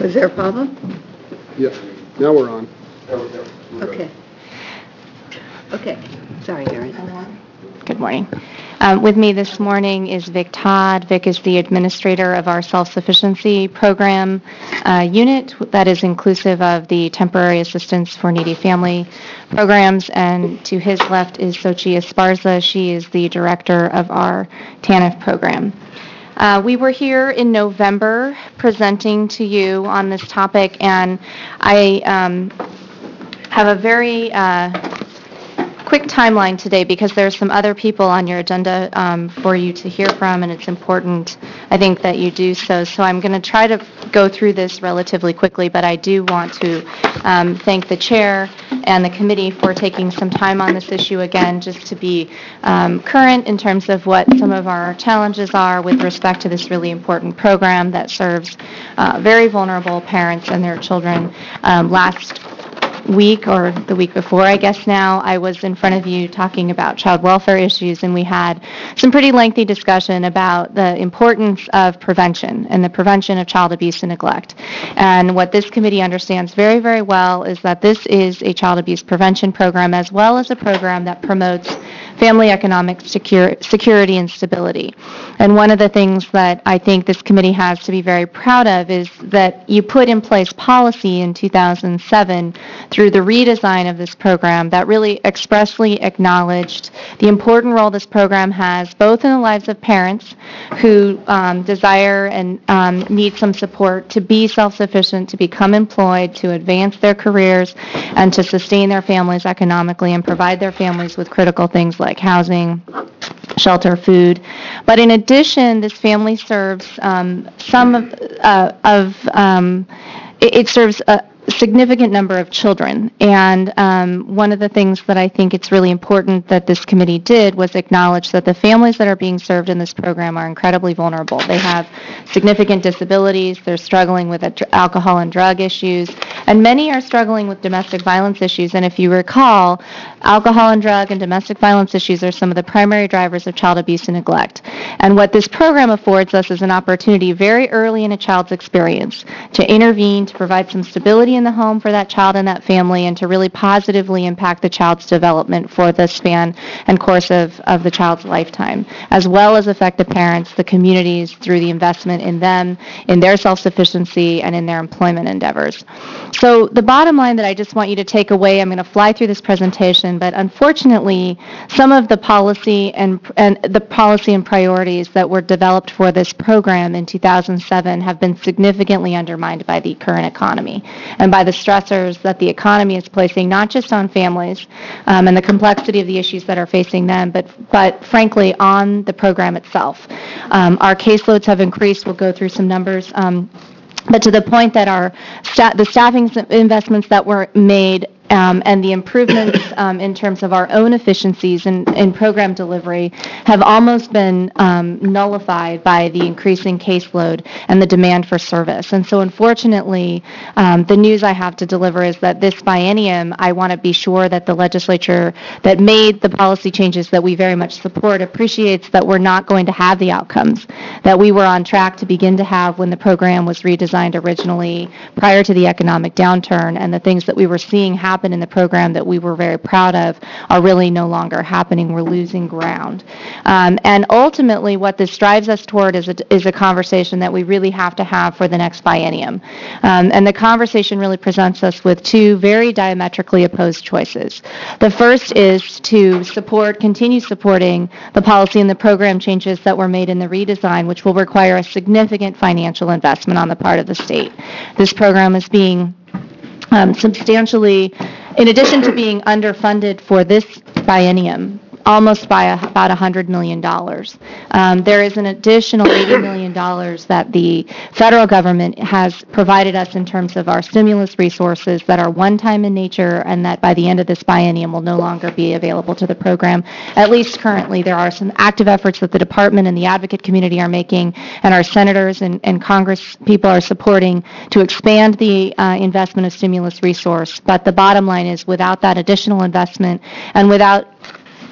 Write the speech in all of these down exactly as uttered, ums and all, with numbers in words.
Was there a problem? Yeah, now we're on. Okay. Okay. Sorry, Erin. Good morning. Um, with me this morning is Vic Todd. Vic is the administrator of our self-sufficiency program uh, unit that is inclusive of the temporary assistance for needy family programs. And to his left is Sochi Esparza. She is the director of our TANF program. Uh, we were here in November presenting to you on this topic, and I um, have a very uh, quick timeline today because there are some other people on your agenda um, for you to hear from, and it's important, I think, that you do so. So I'm going to try to go through this relatively quickly, but I do want to um, thank the chair and the committee for taking some time on this issue again, just to be um, current in terms of what some of our challenges are with respect to this really important program that serves uh, very vulnerable parents and their children. Um, last week, or the week before, I guess now, I was in front of you talking about child welfare issues, and we had some pretty lengthy discussion about the importance of prevention and the prevention of child abuse and neglect. And what this committee understands very, very well is that this is a child abuse prevention program as well as a program that promotes family economic secure, security and stability. And one of the things that I think this committee has to be very proud of is that you put in place policy in two thousand seven through the redesign of this program that really expressly acknowledged the important role this program has both in the lives of parents who um, desire and um, need some support to be self-sufficient, to become employed, to advance their careers, and to sustain their families economically and provide their families with critical things like housing, shelter, food. But in addition, this family serves um, some of, uh, of um, it, it serves a significant number of children. And um, one of the things that I think it's really important that this committee did was acknowledge that the families that are being served in this program are incredibly vulnerable. They have significant disabilities, they're struggling with alcohol and drug issues, and many are struggling with domestic violence issues. And if you recall, alcohol and drug and domestic violence issues are some of the primary drivers of child abuse and neglect. And what this program affords us is an opportunity very early in a child's experience to intervene, to provide some stability in the home for that child and that family, and to really positively impact the child's development for the span and course of, of the child's lifetime, as well as affect the parents, the communities, through the investment in them, in their self-sufficiency, and in their employment endeavors. So the bottom line that I just want you to take away, I'm going to fly through this presentation, but unfortunately, some of the policy and, and the policy and priorities that were developed for this program in two thousand seven have been significantly undermined by the current economy and by the stressors that the economy is placing not just on families um, and the complexity of the issues that are facing them, but, but frankly on the program itself. Um, our caseloads have increased. We'll go through some numbers. Um, but to the point that our sta- the staffing investments that were made Um, and the improvements um, in terms of our own efficiencies in, in program delivery have almost been um, nullified by the increasing caseload and the demand for service. And so unfortunately, um, the news I have to deliver is that this biennium, I want to be sure that the legislature that made the policy changes that we very much support appreciates that we're not going to have the outcomes that we were on track to begin to have when the program was redesigned originally prior to the economic downturn, and the things that we were seeing happen in the program that we were very proud of are really no longer happening. We're losing ground. Um, and ultimately, what this drives us toward is a, is a conversation that we really have to have for the next biennium. Um, and the conversation really presents us with two very diametrically opposed choices. The first is to support, continue supporting the policy and the program changes that were made in the redesign, which will require a significant financial investment on the part of the state. This program is being Um, substantially, in addition to being underfunded for this biennium, almost by a, about one hundred million dollars. Um, there is an additional eighty million dollars that the federal government has provided us in terms of our stimulus resources that are one-time in nature and that by the end of this biennium will no longer be available to the program. At least currently, there are some active efforts that the department and the advocate community are making, and our senators and, and Congress people are supporting to expand the uh, investment of stimulus resource. But the bottom line is, without that additional investment and without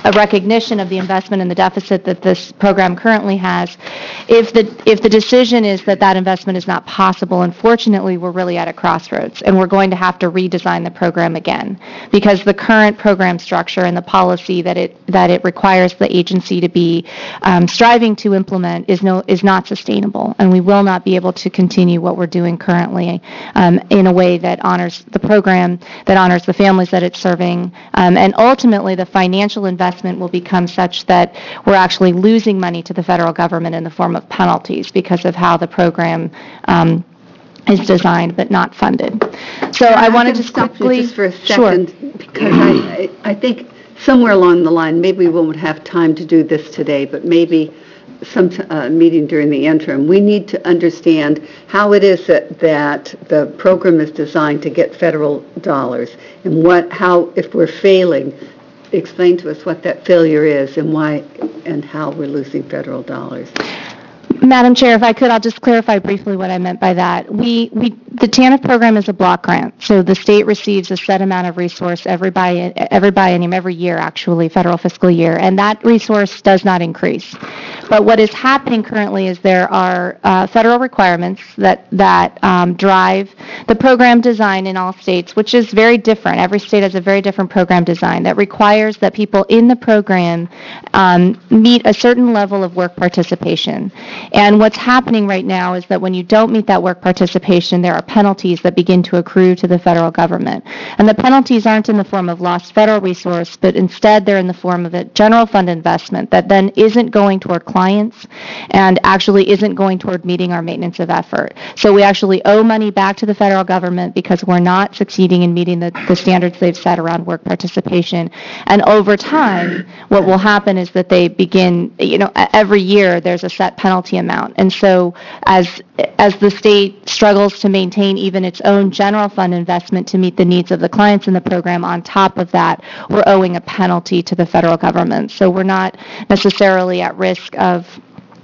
a recognition of the investment and the deficit that this program currently has. If the if the decision is that that investment is not possible, unfortunately, we're really at a crossroads, and we're going to have to redesign the program again, because the current program structure and the policy that it that it requires the agency to be um, striving to implement is no is not sustainable, and we will not be able to continue what we're doing currently um, in a way that honors the program, that honors the families that it's serving, um, and ultimately the financial investment will become such that we're actually losing money to the federal government in the form of penalties because of how the program um, is designed but not funded. So I want to just stop you quickly... just for a Sure. second, because I, I I think somewhere along the line, maybe we won't have time to do this today, but maybe some t- uh, meeting during the interim, we need to understand how it is that, that the program is designed to get federal dollars, and what, how, if we're failing, explain to us what that failure is and why and how we're losing federal dollars. Madam Chair, if I could, I'll just clarify briefly what I meant by that. We, we, the TANF program is a block grant, so the state receives a set amount of resource every bi, every biennium, every year actually, federal fiscal year, and that resource does not increase. But what is happening currently is there are uh, federal requirements that, that um, drive the program design in all states, which is very different. Every state has a very different program design that requires that people in the program um, meet a certain level of work participation. And what's happening right now is that when you don't meet that work participation, there are penalties that begin to accrue to the federal government. And the penalties aren't in the form of lost federal resource, but instead they're in the form of a general fund investment that then isn't going toward clients and actually isn't going toward meeting our maintenance of effort. So we actually owe money back to the federal government because we're not succeeding in meeting the, the standards they've set around work participation. And over time, what will happen is that they begin, you know, every year there's a set penalty amount. And so as as the state struggles to maintain even its own general fund investment to meet the needs of the clients in the program, on top of that, we're owing a penalty to the federal government. So we're not necessarily at risk of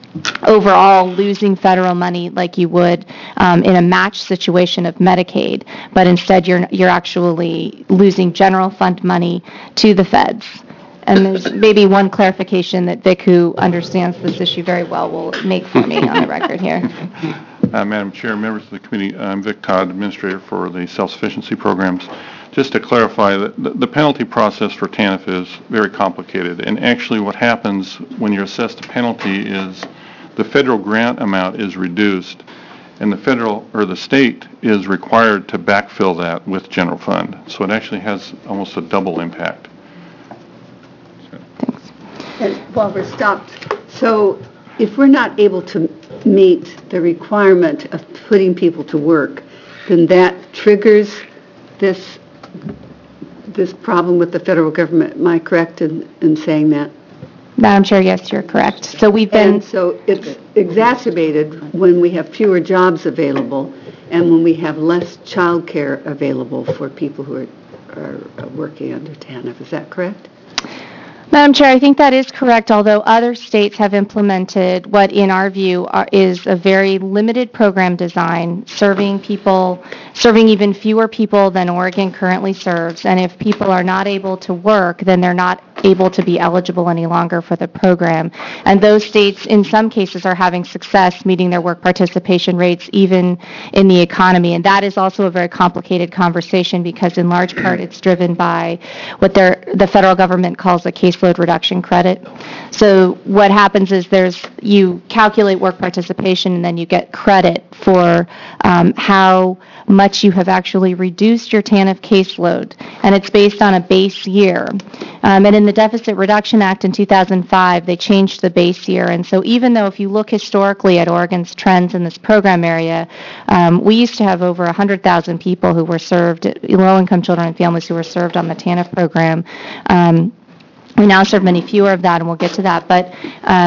overall losing federal money like you would um, in a match situation of Medicaid, but instead you're you're actually losing general fund money to the feds. And there's maybe one clarification that Vic, who understands this issue very well, will make for me on the record here. Uh, Madam Chair, members of the committee, I'm Vic Todd, Administrator for the Self-Sufficiency Programs. Just to clarify, the, the penalty process for TANF is very complicated, and actually what happens when you're assessed a penalty is the federal grant amount is reduced, and the federal or the state is required to backfill that with general fund. So it actually has almost a double impact. And while we're stopped, so if we're not able to meet the requirement of putting people to work, then that triggers this this problem with the federal government. Am I correct in, in saying that? Madam Chair, yes, you're correct. So we've been... And so it's exacerbated when we have fewer jobs available and when we have less child care available for people who are, are working under TANF. Is that correct? Madam Chair, I think that is correct, although other states have implemented what, in our view, are, is a very limited program design, serving people, serving even fewer people than Oregon currently serves. And if people are not able to work, then they're not able to be eligible any longer for the program. And those states, in some cases, are having success meeting their work participation rates, even in the economy. And that is also a very complicated conversation because, in large part, it's driven by what the federal government calls a caseload reduction credit. So what happens is there's you calculate work participation, and then you get credit for um, how much you have actually reduced your TANF caseload, and it's based on a base year. Um, and in the Deficit Reduction Act in two thousand five, they changed the base year. And so even though if you look historically at Oregon's trends in this program area, um, we used to have over one hundred thousand people who were served, low-income children and families who were served on the TANF program. Um, we now serve many fewer of that, and we'll get to that. But um,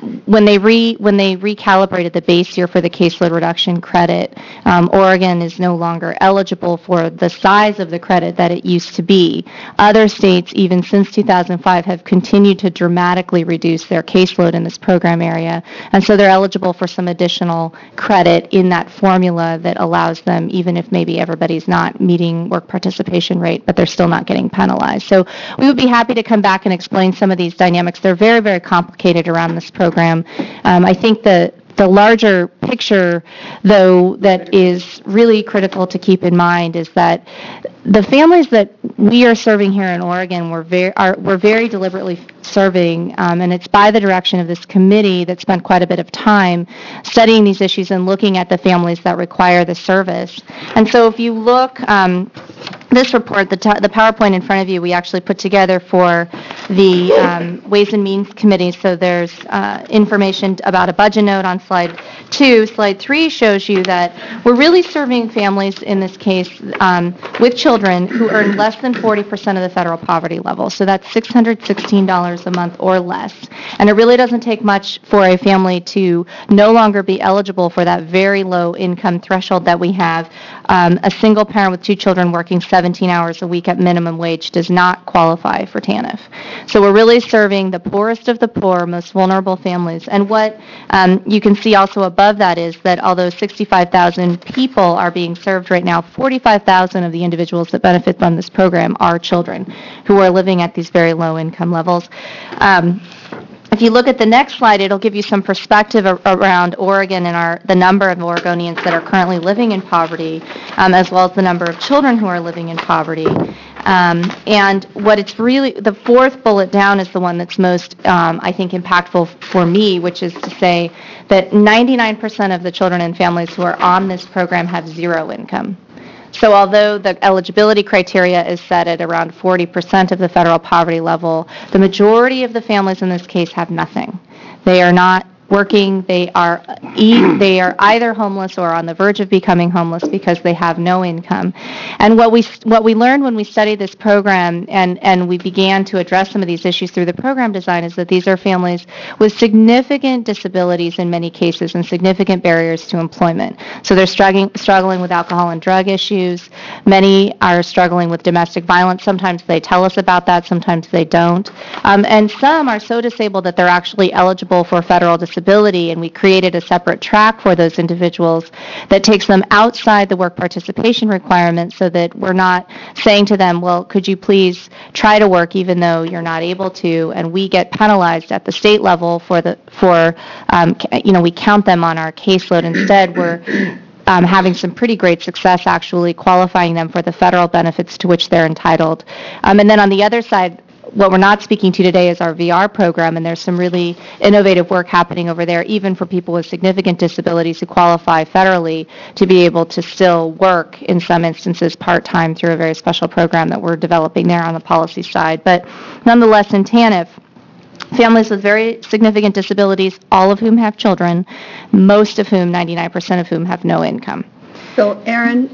when they re when they recalibrated the base year for the caseload reduction credit, um, Oregon is no longer eligible for the size of the credit that it used to be. Other states, even since two thousand five, have continued to dramatically reduce their caseload in this program area, and so they're eligible for some additional credit in that formula that allows them, even if maybe everybody's not meeting work participation rate, but they're still not getting penalized. So we would be happy to come back and explain some of these dynamics. They're very, very complicated around this program. Um, I think the the larger picture, though, that is really critical to keep in mind is that the families that we are serving here in Oregon, we're very, are, we're very deliberately serving, um, and it's by the direction of this committee that spent quite a bit of time studying these issues and looking at the families that require the service. And so if you look, um, this report, the, t- the PowerPoint in front of you, we actually put together for the um, Ways and Means Committee. So there's uh, information about a budget note on slide two. Slide three shows you that we're really serving families in this case um, with children who earn less than forty percent of the federal poverty level. So that's six hundred sixteen dollars a month or less. And it really doesn't take much for a family to no longer be eligible for that very low income threshold that we have. Um, a single parent with two children working seventeen hours a week at minimum wage does not qualify for TANF. So we're really serving the poorest of the poor, most vulnerable families. And what um, you can see also above that is that although sixty-five thousand people are being served right now, forty-five thousand of the individuals that benefit from this program are children who are living at these very low income levels. Um, If you look at the next slide, it'll give you some perspective ar- around Oregon and our the number of Oregonians that are currently living in poverty, um, as well as the number of children who are living in poverty. Um, and what it's really, the fourth bullet down is the one that's most, um, I think, impactful f- for me, which is to say that ninety-nine percent of the children and families who are on this program have zero income. So although the eligibility criteria is set at around forty percent of the federal poverty level, the majority of the families in this case have nothing. They are not working, they are e- they are either homeless or on the verge of becoming homeless because they have no income. And what we what we learned when we studied this program and, and we began to address some of these issues through the program design is that these are families with significant disabilities in many cases and significant barriers to employment. So they're struggling struggling with alcohol and drug issues. Many are struggling with domestic violence. Sometimes they tell us about that, sometimes they don't. Um, and some are so disabled that they're actually eligible for federal disability, and we created a separate track for those individuals that takes them outside the work participation requirement so that we're not saying to them, well, could you please try to work even though you're not able to, and we get penalized at the state level for the, for, um, you know, we count them on our caseload. Instead, we're Um, having some pretty great success actually qualifying them for the federal benefits to which they're entitled. Um, and then on the other side, what we're not speaking to today is our V R program, and there's some really innovative work happening over there, even for people with significant disabilities who qualify federally to be able to still work, in some instances, part-time through a very special program that we're developing there on the policy side. But nonetheless, in TANF, families with very significant disabilities, all of whom have children, most of whom, ninety-nine percent of whom, have no income. So, Aaron,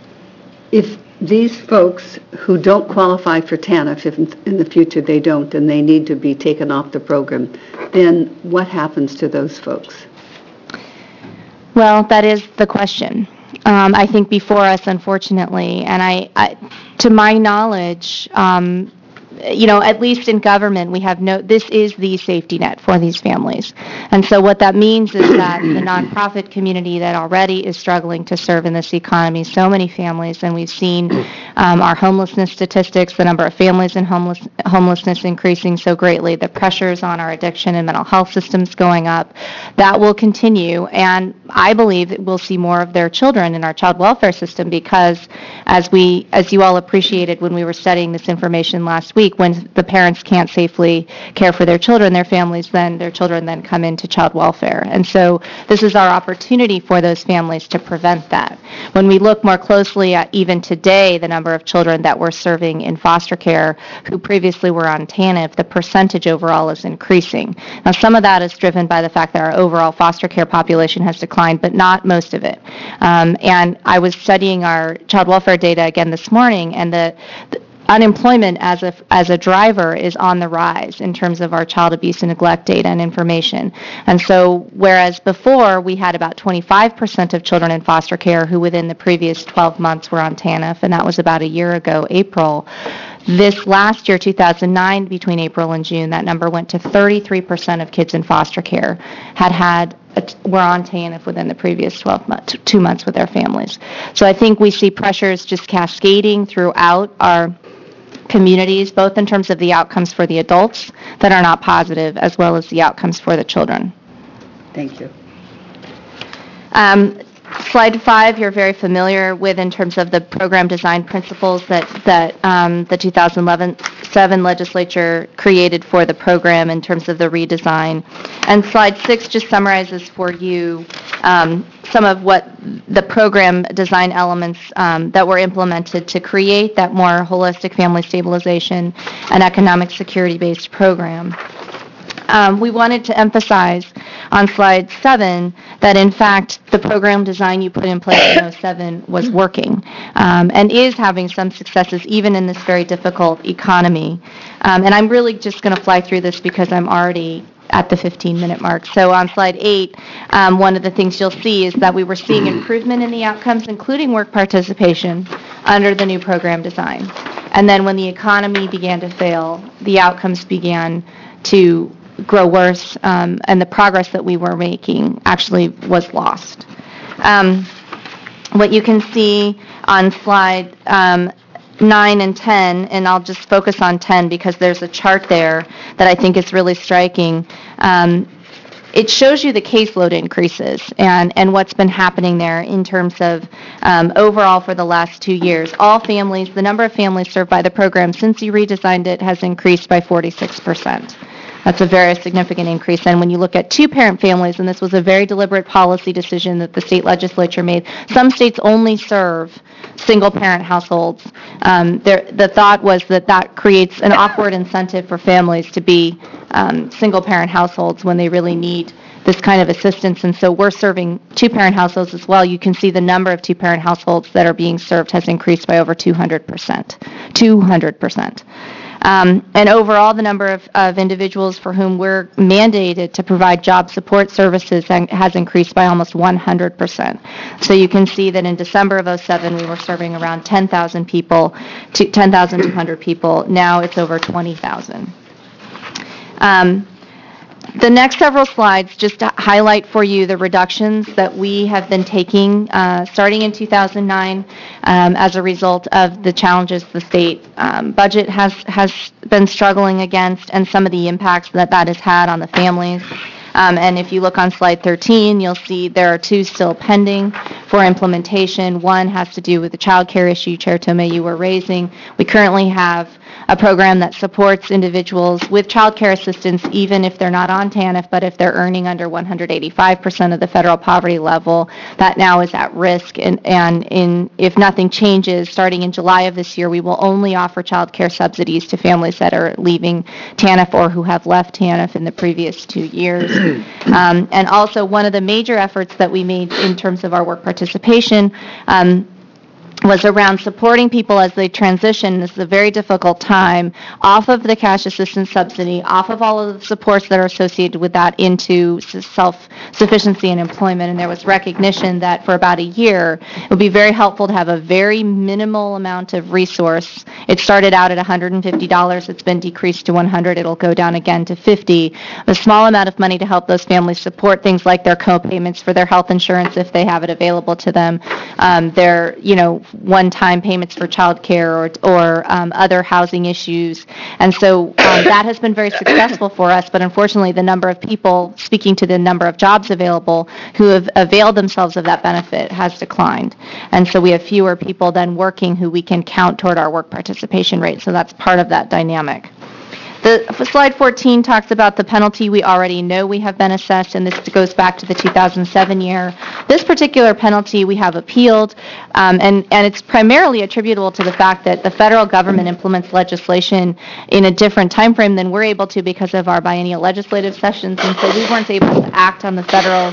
if these folks who don't qualify for TANF, if in the future they don't, and they need to be taken off the program, then what happens to those folks? Well, that is the question. Um, I think before us, unfortunately, and I, I to my knowledge, um, you know, at least in government, we have no, this is the safety net for these families. And so what that means is that the nonprofit community that already is struggling to serve in this economy, so many families, and we've seen um, our homelessness statistics, the number of families in homeless, homelessness increasing so greatly, the pressures on our addiction and mental health systems going up, that will continue. And I believe that we'll see more of their children in our child welfare system because, as we, as you all appreciated when we were studying this information last week, when the parents can't safely care for their children, their families then, their children then come into child welfare. And so this is our opportunity for those families to prevent that. When we look more closely at even today, the number of children that we're serving in foster care who previously were on TANF, the percentage overall is increasing. Now, some of that is driven by the fact that our overall foster care population has declined, but not most of it. Um, and I was studying our child welfare data again this morning, and the, the unemployment as a, as a driver is on the rise in terms of our child abuse and neglect data and information. And so whereas before we had about twenty-five percent of children in foster care who within the previous twelve months were on TANF, and that was about a year ago, April, this last year, two thousand nine, between April and June, that number went to thirty-three percent of kids in foster care had had were on TANF within the previous twelve months, two months with their families. So I think we see pressures just cascading throughout our communities, both in terms of the outcomes for the adults that are not positive, as well as the outcomes for the children. Thank you. Um, Slide five, you're very familiar with in terms of the program design principles that, that um, the two thousand eleven seven legislature created for the program in terms of the redesign. And slide six just summarizes for you um, some of what the program design elements um, that were implemented to create that more holistic family stabilization and economic security-based program. Um, we wanted to emphasize on slide seven that in fact the program design you put in place in oh seven was working um, and is having some successes even in this very difficult economy. Um, and I'm really just going to fly through this because I'm already at the fifteen minute mark. So on slide eight, um, one of the things you'll see is that we were seeing improvement in the outcomes, including work participation, under the new program design. And then when the economy began to fail, the outcomes began to grow worse, um, and the progress that we were making actually was lost. Um, what you can see on slide um, nine and ten, and I'll just focus on ten because there's a chart there that I think is really striking. Um, it shows you the caseload increases and, and what's been happening there in terms of um, overall for the last two years. All families, the number of families served by the program since you redesigned it has increased by forty-six percent. That's a very significant increase. And when you look at two-parent families, and this was a very deliberate policy decision that the state legislature made, some states only serve single-parent households. Um, there, the thought was that that creates an awkward incentive for families to be um, single-parent households when they really need this kind of assistance. And so we're serving two-parent households as well. You can see the number of two-parent households that are being served has increased by over two hundred percent. two hundred percent. Um, and overall, the number of, of individuals for whom we're mandated to provide job support services has increased by almost one hundred percent. So you can see that in December of oh seven, we were serving around ten thousand people, to ten thousand two hundred people. Now it's over twenty thousand. Um, The next several slides just to highlight for you the reductions that we have been taking uh, starting in two thousand nine um, as a result of the challenges the state um, budget has, has been struggling against and some of the impacts that that has had on the families. Um, and if you look on slide thirteen, you'll see there are two still pending for implementation. One has to do with the child care issue, Chair Tomei, you were raising. We currently have a program that supports individuals with child care assistance even if they're not on TANF, but if they're earning under one hundred eighty-five percent of the federal poverty level, that now is at risk. And, and in, if nothing changes, starting in July of this year, we will only offer child care subsidies to families that are leaving TANF or who have left TANF in the previous two years. Um, and also, one of the major efforts that we made in terms of our work participation um, was around supporting people as they transition, this is a very difficult time, off of the cash assistance subsidy, off of all of the supports that are associated with that into self-sufficiency and employment. And there was recognition that for about a year, it would be very helpful to have a very minimal amount of resource. It started out at one hundred fifty dollars. It's been decreased to one hundred dollars. It'll go down again to fifty dollars. A small amount of money to help those families support things like their co-payments for their health insurance if they have it available to them. Um, their, you know, one-time payments for child care or, or um, other housing issues. And so um, that has been very successful for us, but unfortunately the number of people, speaking to the number of jobs available, who have availed themselves of that benefit has declined. And so we have fewer people than working who we can count toward our work participation rate. So that's part of that dynamic. The slide fourteen talks about the penalty we already know we have been assessed, and this goes back to the two thousand seven year. This particular penalty we have appealed, um, and, and it's primarily attributable to the fact that the federal government implements legislation in a different time frame than we're able to because of our biennial legislative sessions, and so we weren't able to act on the federal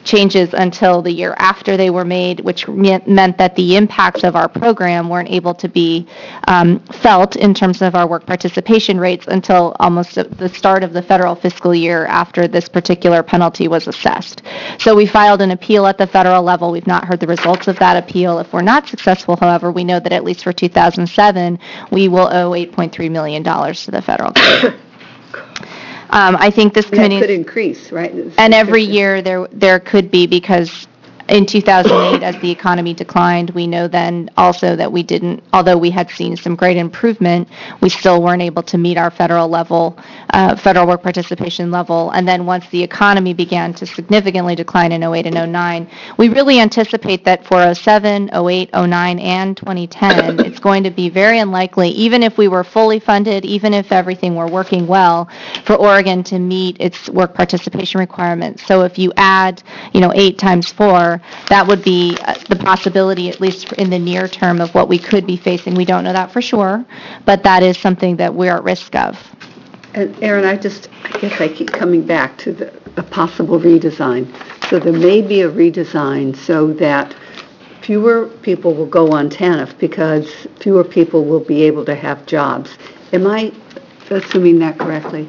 changes until the year after they were made, which meant meant that the impacts of our program weren't able to be um, felt in terms of our work participation rates until almost at the start of the federal fiscal year after this particular penalty was assessed. So we filed an appeal at the federal level. We've not heard the results of that appeal. If we're not successful, however, we know that at least for two thousand seven, we will owe eight point three million dollars to the federal government. Um, I think this That committee... could increase, right? And every year, there there could be, because in two thousand eight, as the economy declined, we know then also that we didn't, although we had seen some great improvement, we still weren't able to meet our federal level, uh, federal work participation level. And then once the economy began to significantly decline in oh eight and oh nine, we really anticipate that for oh seven, oh eight, oh nine, and twenty ten, it's going to be very unlikely, even if we were fully funded, even if everything were working well, for Oregon to meet its work participation requirements. So if you add, you know, eight times four, that would be uh, the possibility, at least in the near term, of what we could be facing. We don't know that for sure, but that is something that we're at risk of. And Aaron, I just, I guess I keep coming back to the, a possible redesign. So there may be a redesign so that fewer people will go on TANF because fewer people will be able to have jobs. Am I assuming that correctly?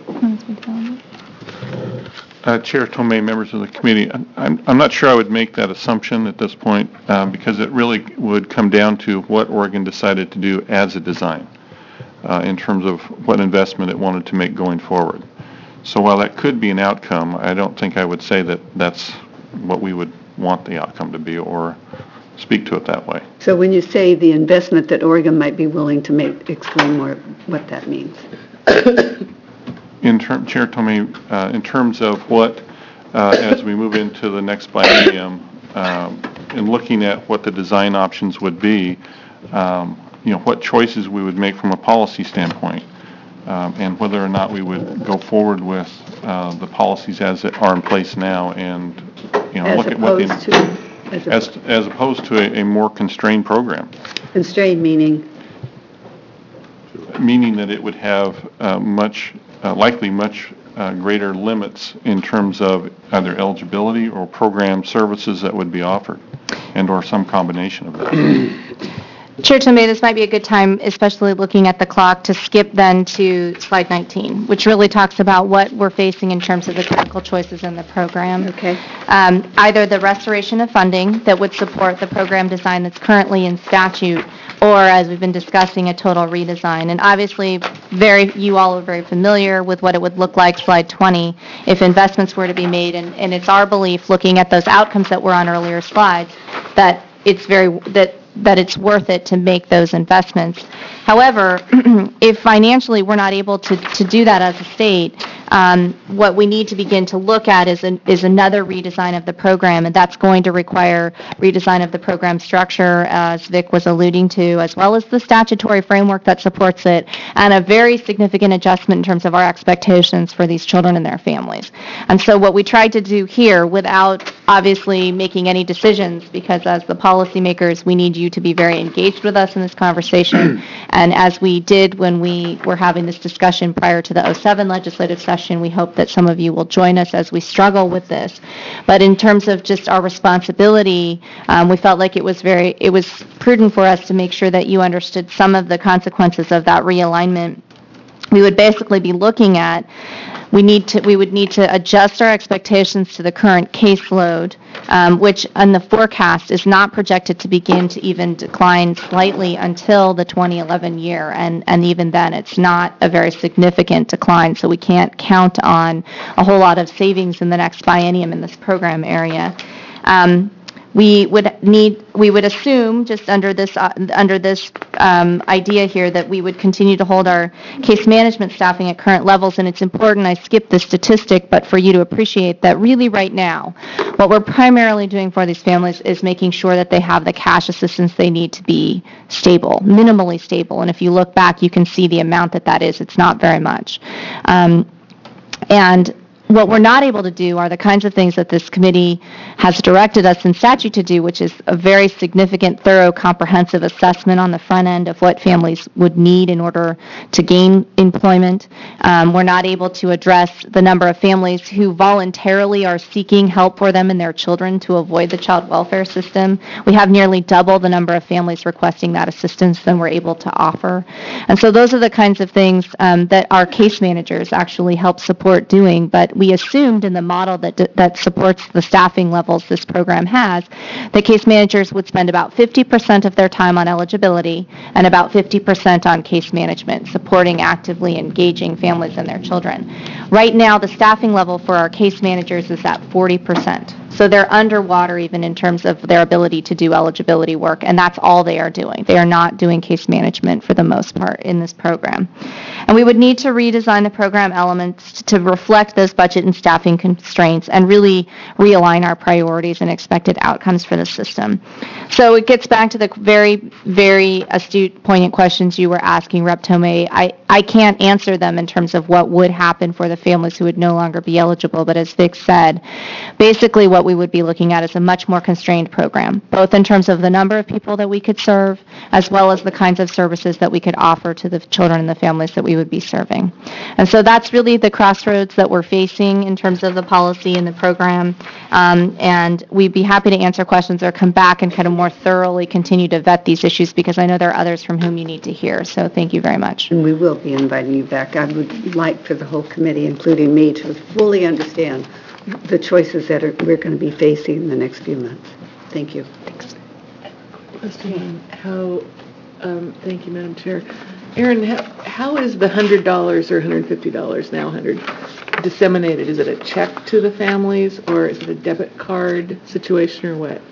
Uh, Chair Tomei, members of the committee, I'm, I'm not sure I would make that assumption at this point um, because it really would come down to what Oregon decided to do as a design uh, in terms of what investment it wanted to make going forward. So while that could be an outcome, I don't think I would say that that's what we would want the outcome to be or speak to it that way. So when you say the investment that Oregon might be willing to make, explain more what that means. In term, Chair Tomei, uh, in terms of what, uh, as we move into the next biennium, um, and looking at what the design options would be, um, you know, what choices we would make from a policy standpoint, um, and whether or not we would go forward with uh, the policies as that are in place now, and you know, As look at what the opposed to, as as, as opposed to a, a more constrained program, constrained meaning, meaning that it would have uh, much. Uh, likely much uh, greater limits in terms of either eligibility or program services that would be offered, and or some combination of that. Chair Tomei, this might be a good time, especially looking at the clock, to skip then to slide nineteen, which really talks about what we're facing in terms of the critical choices in the program. okay? Um, either the restoration of funding that would support the program design that's currently in statute, or, as we've been discussing, a total redesign. And obviously, very, you all are very familiar with what it would look like, slide twenty, if investments were to be made. And, and it's our belief, looking at those outcomes that were on earlier slides, that it's very, that that it's worth it to make those investments. However, if financially we're not able to, to do that as a state, um, what we need to begin to look at is, an, is another redesign of the program, and that's going to require redesign of the program structure, as Vic was alluding to, as well as the statutory framework that supports it, and a very significant adjustment in terms of our expectations for these children and their families. And so what we tried to do here, without obviously making any decisions, because as the policymakers, we need you to be very engaged with us in this conversation, and as we did when we were having this discussion prior to the oh seven legislative session, we hope that some of you will join us as we struggle with this. But in terms of just our responsibility, um, we felt like it was very, it was prudent for us to make sure that you understood some of the consequences of that realignment. We would basically be looking at, we need to, we would need to adjust our expectations to the current caseload, um, which on the forecast is not projected to begin to even decline slightly until the twenty eleven year, and, and even then it's not a very significant decline, so we can't count on a whole lot of savings in the next biennium in this program area. Um, We would need, we would assume, just under this, uh, under this um, idea here, that we would continue to hold our case management staffing at current levels, and it's important, I skipped the statistic, but for you to appreciate that really right now, what we're primarily doing for these families is making sure that they have the cash assistance they need to be stable, minimally stable, and if you look back, you can see the amount that that is. It's not very much. Um, and what we're not able to do are the kinds of things that this committee has directed us in statute to do, which is a very significant, thorough, comprehensive assessment on the front end of what families would need in order to gain employment. Um, we're not able to address the number of families who voluntarily are seeking help for them and their children to avoid the child welfare system. We have nearly double the number of families requesting that assistance than we're able to offer. And so those are the kinds of things um, that our case managers actually help support doing, but we assumed in the model that that supports the staffing levels this program has, that case managers would spend about fifty percent of their time on eligibility and about fifty percent on case management, supporting actively engaging families and their children. Right now, the staffing level for our case managers is at forty percent. So they're underwater even in terms of their ability to do eligibility work, and that's all they are doing. They are not doing case management for the most part in this program. And we would need to redesign the program elements to reflect those budget and staffing constraints and really realign our priorities and expected outcomes for the system. So it gets back to the very, very astute, poignant questions you were asking, Representative Tomei. I, I can't answer them in terms of what would happen for the families who would no longer be eligible, but as Vic said, basically what we would be looking at is a much more constrained program, both in terms of the number of people that we could serve, as well as the kinds of services that we could offer to the children and the families that we would be serving. And so that's really the crossroads that we're facing in terms of the policy and the program. Um, and we'd be happy to answer questions or come back and kind of more thoroughly continue to vet these issues, because I know there are others from whom you need to hear. So thank you very much. And we will be inviting you back. I would like for the whole committee, including me, to fully understand the choices that are, we're going to be facing in the next few months. Thank you. Thanks. Question, how, um, thank you, Madam Chair. Aaron, how, how is the one hundred dollars or one hundred fifty dollars now, one hundred, disseminated? Is it a check to the families, or is it a debit card situation, or what?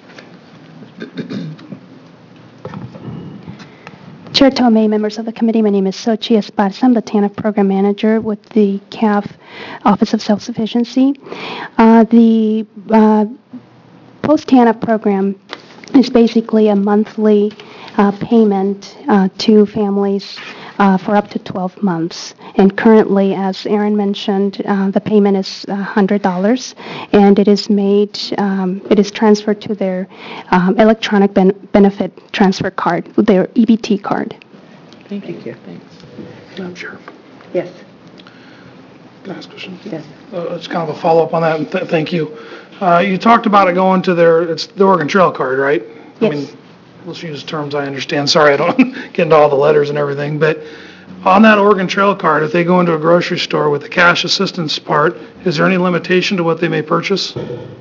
Chair Tomei, members of the committee, my name is Sochi Esparza. I'm the TANF Program Manager with the C A F Office of Self-Sufficiency. Uh, the uh, post-TANF program is basically a monthly uh, payment uh, to families uh, for up to twelve months. And currently, as Aaron mentioned, uh, the payment is one hundred dollars, and it is made, um, it is transferred to their um, electronic ben benefit transfer card, their E B T card. Thank you. Thanks. Madam Chair, Yes. can I ask a question? Yes. Uh, It's kind of a follow-up on that, and th- thank you. Uh, You talked about it going to their, it's the Oregon Trail card, right? I mean, Yes. let's use terms I understand. Sorry, I don't get into all the letters and everything, but on that Oregon Trail card, if they go into a grocery store with the cash assistance part, is there any limitation to what they may purchase?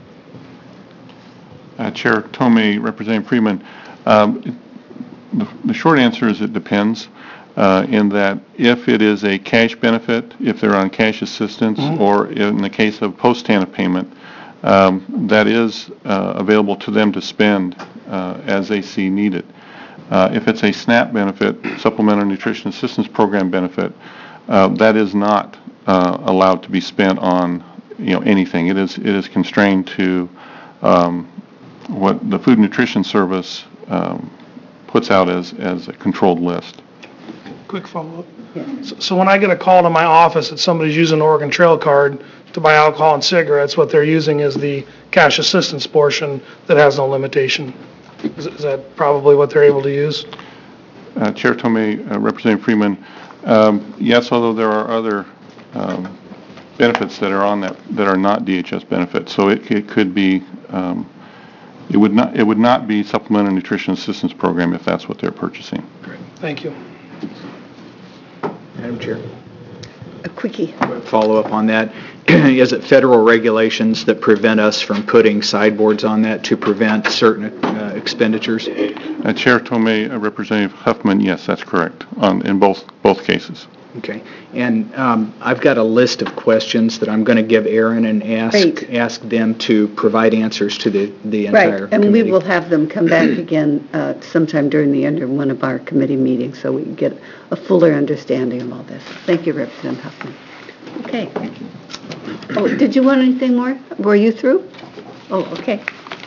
Uh, Chair Tomei, Representative Freeman, um, the, the short answer is it depends, uh, in that if it is a cash benefit, if they're on cash assistance, mm-hmm. or in the case of post-TANF payment, um, that is uh, available to them to spend uh, as they see needed. Uh, if it's a SNAP benefit, Supplemental Nutrition Assistance Program benefit, uh, that is not uh, allowed to be spent on, you know, anything. It is it is constrained to um, what the Food and Nutrition Service um, puts out as as a controlled list. Quick follow-up. So, so when I get a call to my office that somebody's using an Oregon Trail card to buy alcohol and cigarettes, what they're using is the cash assistance portion that has no limitation. Is, is that probably what they're able to use? Uh, Chair Tomei, uh, Representative Freeman, um, yes, although there are other um, benefits that are on that that are not D H S benefits, so it, it could be, um, it would not it would not be Supplemental Nutrition Assistance Program if that's what they're purchasing. Great, thank you. Madam Chair. A quickie. Follow up on that. Is it federal regulations that prevent us from putting sideboards on that to prevent certain uh, expenditures? Uh, Chair Tomei, uh, Representative Huffman, yes, that's correct on in both both cases. Okay. And um, I've got a list of questions that I'm going to give Aaron and ask Great. ask them to provide answers to the, the entire Right, and committee. we will have them come back again uh, sometime during the end of one of our committee meetings so we can get a fuller understanding of all this. Thank you, Representative Huffman. Okay. Oh, did you want anything more? Were you through? Oh, okay.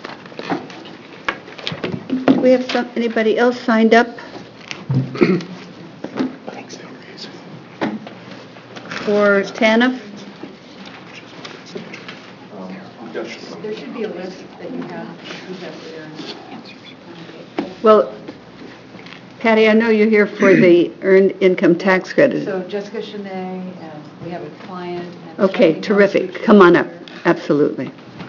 Do we have some, anybody else signed up? For TANF? There should be a list that you have, who has their answers. Well, Patty, I know you're here for the earned income tax credit. So Jessica Shanae, and we have a client. and Okay, Stephanie terrific. Moskowitz. Come on up. Absolutely.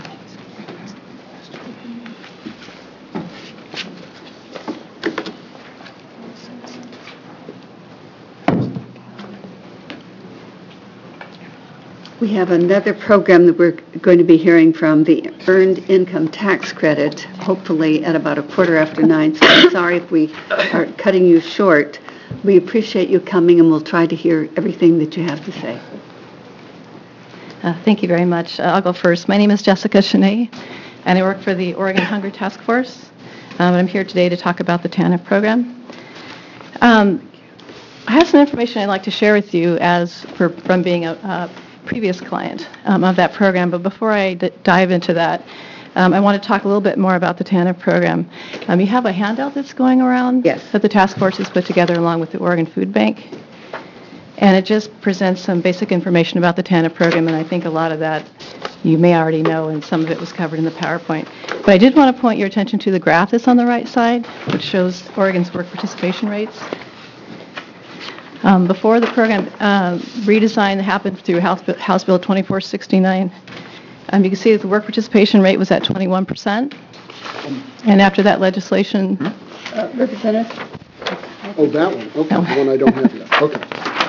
We have another program that we're going to be hearing from, the Earned Income Tax Credit, hopefully at about a quarter after nine. So I'm sorry if we are cutting you short. We appreciate you coming, and we'll try to hear everything that you have to say. Uh, Thank you very much. Uh, I'll go first. My name is Jessica Shanae, and I work for the Oregon Hunger Task Force. Um, and I'm here today to talk about the TANF program. Um, I have some information I'd like to share with you as for, from being a, a previous client um, of that program. But before I d- dive into that, um, I want to talk a little bit more about the TANF program. Um, you have a handout that's going around Yes. that the task force has put together along with the Oregon Food Bank. And it just presents some basic information about the TANF program, and I think a lot of that you may already know, and some of it was covered in the PowerPoint. But I did want to point your attention to the graph that's on the right side, which shows Oregon's work participation rates. Um, Before the program uh, redesign happened through House Bill, House Bill twenty-four sixty-nine, um, you can see that the work participation rate was at twenty-one percent. And after that legislation, Uh, Representative? Oh, that one, okay, the one I don't have yet, okay.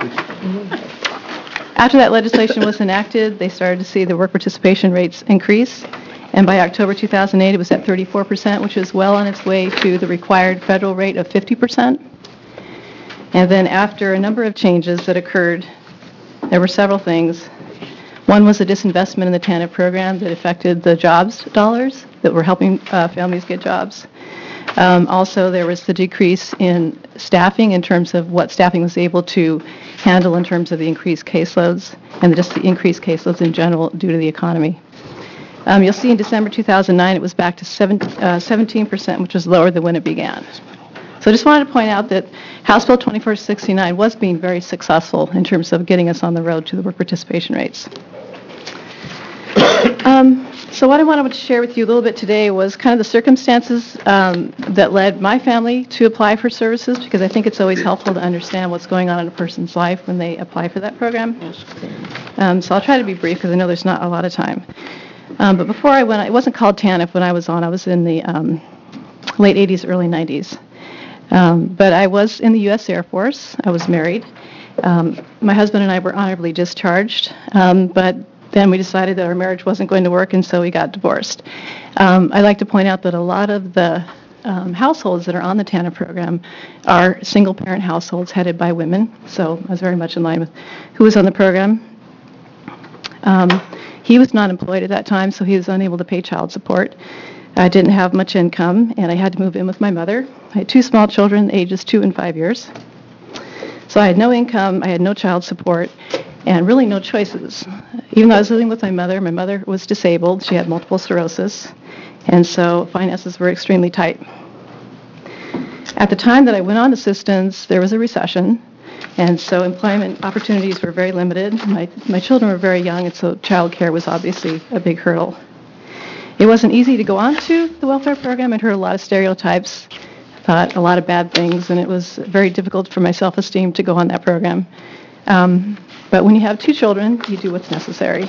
after that legislation was enacted, they started to see the work participation rates increase. And by October two thousand eight, it was at thirty-four percent, which is well on its way to the required federal rate of fifty percent. And then after a number of changes that occurred, there were several things. One was a disinvestment in the TANF program that affected the jobs dollars that were helping uh, families get jobs. Um, Also, there was the decrease in staffing in terms of what staffing was able to handle in terms of the increased caseloads and just the increased caseloads in general due to the economy. Um, You'll see in December two thousand nine, it was back to seven- uh, seventeen percent, which was lower than when it began. So I just wanted to point out that House Bill twenty-four sixty-nine was being very successful in terms of getting us on the road to the work participation rates. Um, So what I wanted to share with you a little bit today was kind of the circumstances um, that led my family to apply for services, because I think it's always helpful to understand what's going on in a person's life when they apply for that program. Um, So I'll try to be brief, because I know there's not a lot of time. Um, But before I went, it wasn't called TANF when I was on. I was in the um, late eighties, early nineties. Um, But I was in the U S Air Force. I was married. Um, My husband and I were honorably discharged, um, but then we decided that our marriage wasn't going to work, and so we got divorced. Um, I'd like to point out that a lot of the um, households that are on the TANF program are single-parent households headed by women, so I was very much in line with who was on the program. Um, He was not employed at that time, so he was unable to pay child support. I didn't have much income, and I had to move in with my mother. I had two small children, ages two and five years. So I had no income, I had no child support, and really no choices. Even though I was living with my mother, my mother was disabled, she had multiple sclerosis, and so finances were extremely tight. At the time that I went on assistance, there was a recession, and so employment opportunities were very limited. My, my children were very young, and so childcare was obviously a big hurdle. It wasn't easy to go on to the welfare program. I'd heard a lot of stereotypes, thought a lot of bad things, and it was very difficult for my self-esteem to go on that program. Um, but when you have two children, you do what's necessary.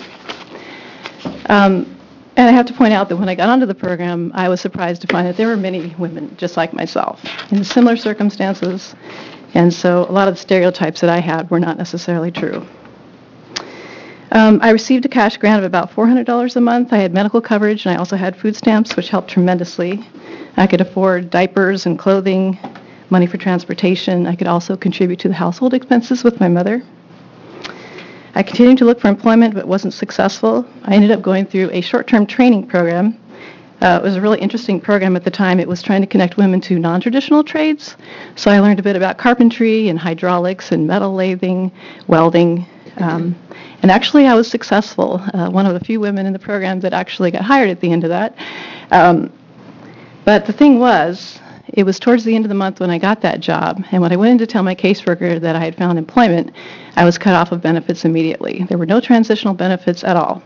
Um, and I have to point out that when I got onto the program, I was surprised to find that there were many women just like myself in similar circumstances, and so a lot of the stereotypes that I had were not necessarily true. Um, I received a cash grant of about four hundred dollars a month. I had medical coverage, and I also had food stamps, which helped tremendously. I could afford diapers and clothing, money for transportation. I could also contribute to the household expenses with my mother. I continued to look for employment, but wasn't successful. I ended up going through a short-term training program. Uh, it was a really interesting program at the time. It was trying to connect women to non-traditional trades. So I learned a bit about carpentry and hydraulics and metal lathing, welding. Um, and actually, I was successful. Uh, one of the few women in the program that actually got hired at the end of that. Um, but the thing was, it was towards the end of the month when I got that job, and when I went in to tell my caseworker that I had found employment, I was cut off of benefits immediately. There were no transitional benefits at all.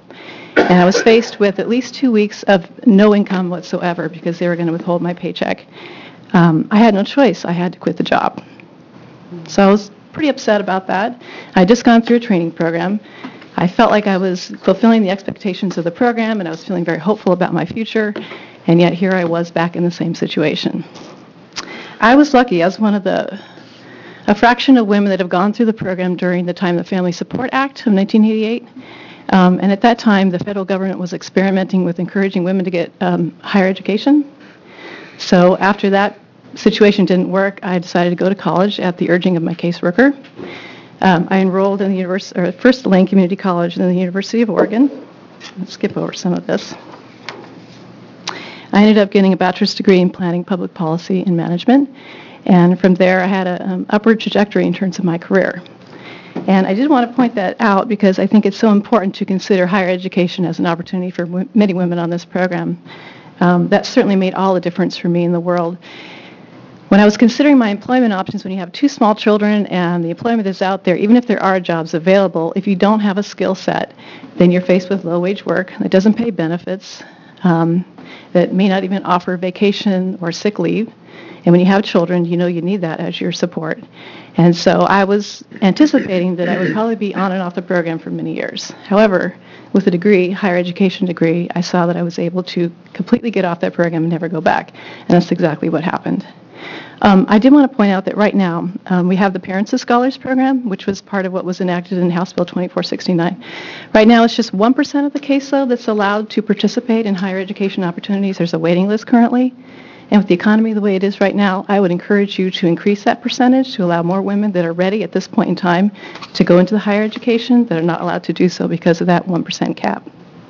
And I was faced with at least two weeks of no income whatsoever because they were going to withhold my paycheck. Um, I had no choice. I had to quit the job. So I was pretty upset about that. I had just gone through a training program. I felt like I was fulfilling the expectations of the program, and I was feeling very hopeful about my future, and yet here I was back in the same situation. I was lucky. I was one of the, a fraction of women that have gone through the program during the time of the Family Support Act of nineteen eighty-eight. Um, and at that time, the federal government was experimenting with encouraging women to get um, higher education. So after that situation didn't work, I decided to go to college at the urging of my caseworker. Um, I enrolled in the univers- or first Lane Community College and then the University of Oregon. Let's skip over some of this. I ended up getting a bachelor's degree in planning, public policy, and management. And from there, I had an um, upward trajectory in terms of my career. And I did want to point that out because I think it's so important to consider higher education as an opportunity for w- many women on this program. Um, that certainly made all the difference for me in the world. When I was considering my employment options, when you have two small children and the employment is out there, even if there are jobs available, if you don't have a skill set, then you're faced with low-wage work that doesn't pay benefits, um, that may not even offer vacation or sick leave. And when you have children, you know you need that as your support. And so I was anticipating that I would probably be on and off the program for many years. However, with a degree, higher education degree, I saw that I was able to completely get off that program and never go back. And that's exactly what happened. Um, I did want to point out that right now, um, we have the Parents as Scholars program, which was part of what was enacted in House Bill twenty-four sixty-nine. Right now, it's just one percent of the caseload that's allowed to participate in higher education opportunities. There's a waiting list currently. And with the economy the way it is right now, I would encourage you to increase that percentage to allow more women that are ready at this point in time to go into the higher education that are not allowed to do so because of that one percent cap.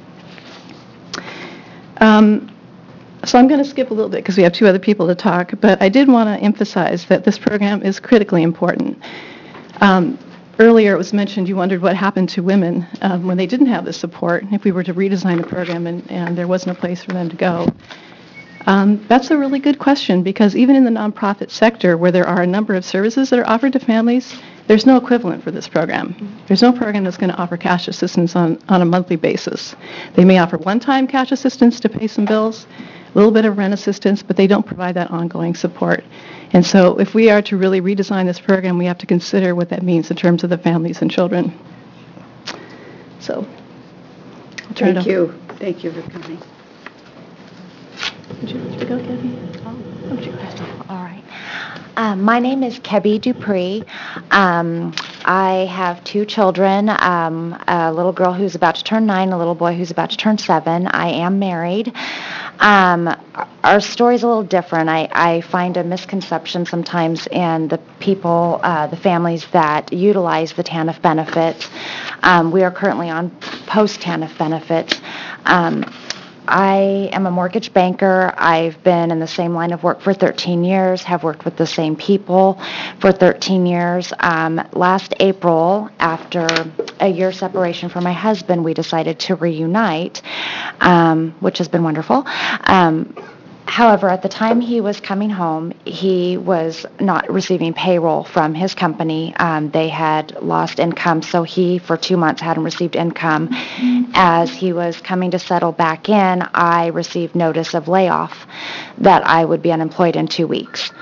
Um, So I'm going to skip a little bit because we have two other people to talk, but I did want to emphasize that this program is critically important. Um, earlier it was mentioned you wondered what happened to women um, when they didn't have the support, if we were to redesign the program and, and there wasn't a place for them to go. Um, that's a really good question because even in the nonprofit sector where there are a number of services that are offered to families, there's no equivalent for this program. There's no program that's going to offer cash assistance on, on a monthly basis. They may offer one-time cash assistance to pay some bills, a little bit of rent assistance, but they don't provide that ongoing support. And so if we are to really redesign this program, we have to consider what that means in terms of the families and children. So, I'll turn it Thank over. you. Thank you for coming. Would you, would you go, Debbie? Oh, would you? All right. Um, my name is Kebby Dupree. Um, I have two children, um, a little girl who's about to turn nine, a little boy who's about to turn seven. I am married. Um, our story's a little different. I, I find a misconception sometimes in the people, uh, the families that utilize the TANF benefits. Um, we are currently on post-TANF benefits. Um, I am a mortgage banker. I've been in the same line of work for thirteen years, have worked with the same people for thirteen years. Um, last April, after a year separation from my husband, we decided to reunite, um, which has been wonderful. Um, However, at the time he was coming home, he was not receiving payroll from his company. Um, they had lost income, so he, for two months, hadn't received income. As he was coming to settle back in, I received notice of layoff that I would be unemployed in two weeks.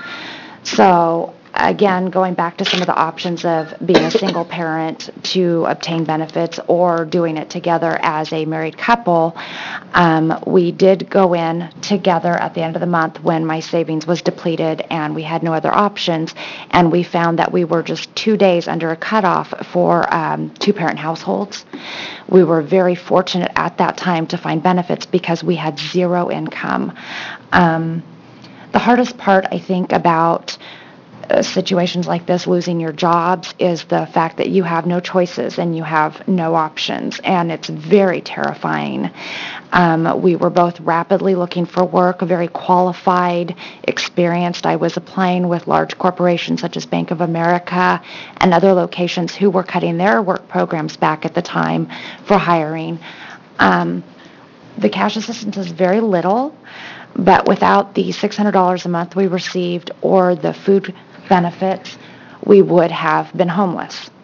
So, again, going back to some of the options of being a single parent to obtain benefits or doing it together as a married couple, um, we did go in together at the end of the month when my savings was depleted and we had no other options, and we found that we were just two days under a cutoff for um, two-parent households. We were very fortunate at that time to find benefits because we had zero income. Um, the hardest part, I think, about Uh, situations like this, losing your jobs, is the fact that you have no choices and you have no options, and it's very terrifying. Um, we were both rapidly looking for work, very qualified, experienced. I was applying with large corporations such as Bank of America and other locations who were cutting their work programs back at the time for hiring. Um, the cash assistance is very little, but without the six hundred dollars a month we received or the food benefits, we would have been homeless.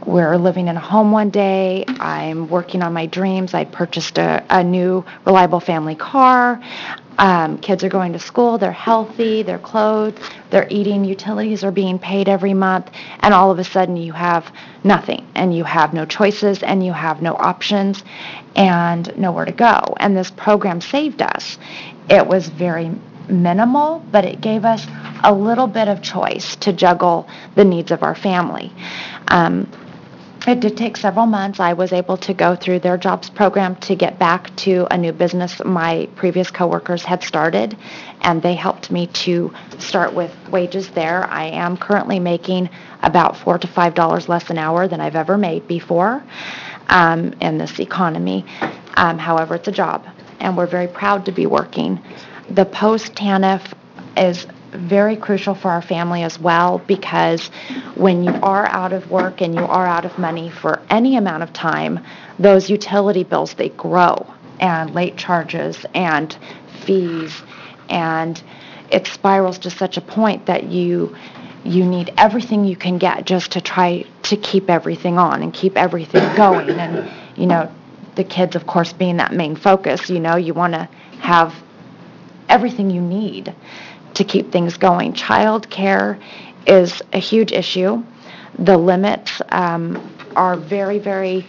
we're living in a home one day. I'm working on my dreams. I purchased a, a new reliable family car. Um, kids are going to school. They're healthy. They're clothed. They're eating. Utilities are being paid every month. And all of a sudden you have nothing, and you have no choices, and you have no options, and nowhere to go. And this program saved us. It was very minimal, but it gave us a little bit of choice to juggle the needs of our family. Um, It did take several months. I was able to go through their jobs program to get back to a new business my previous coworkers had started, and they helped me to start with wages there. I am currently making about four to five dollars less an hour than I've ever made before um, in this economy. Um, however, it's a job, and we're very proud to be working. The post-TANF is very crucial for our family as well, because when you are out of work and you are out of money for any amount of time, those utility bills, they grow, and late charges and fees, and it spirals to such a point that you you need everything you can get just to try to keep everything on and keep everything going. And you know, the kids, of course, being that main focus, you know, you want to have everything you need to keep things going. Child care is a huge issue. The limits um, are very, very,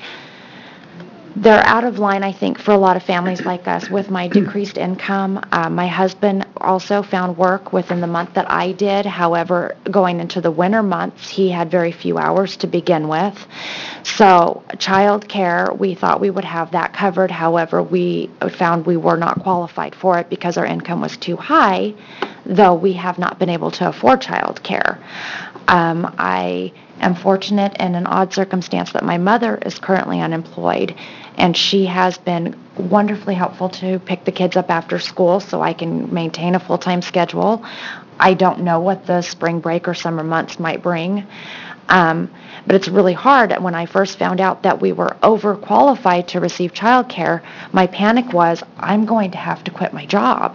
they're out of line, I think, for a lot of families like us with my decreased income. Uh, my husband also found work within the month that I did. However, going into the winter months, he had very few hours to begin with. So child care, we thought we would have that covered. However, we found we were not qualified for it because our income was too high, though we have not been able to afford child care. Um, I am fortunate in an odd circumstance that my mother is currently unemployed, and she has been wonderfully helpful to pick the kids up after school so I can maintain a full-time schedule. I don't know what the spring break or summer months might bring, um, but it's really hard. When I first found out that we were overqualified to receive child care, my panic was, I'm going to have to quit my job.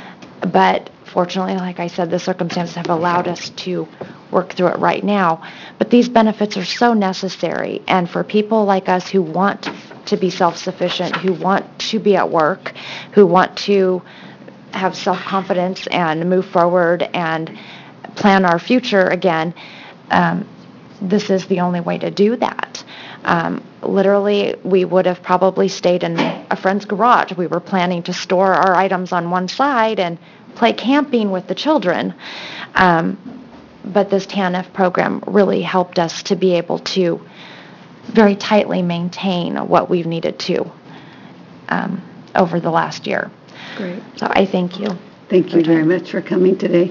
But fortunately, like I said, the circumstances have allowed us to work through it right now. But these benefits are so necessary, and for people like us who want to be self-sufficient, who want to be at work, who want to have self-confidence and move forward and plan our future again, um, this is the only way to do that. Um, literally, we would have probably stayed in a friend's garage. We were planning to store our items on one side and play camping with the children. Um, but this TANF program really helped us to be able to very tightly maintain what we've needed to um, over the last year. Great. So I thank you. Thank you very much for coming today.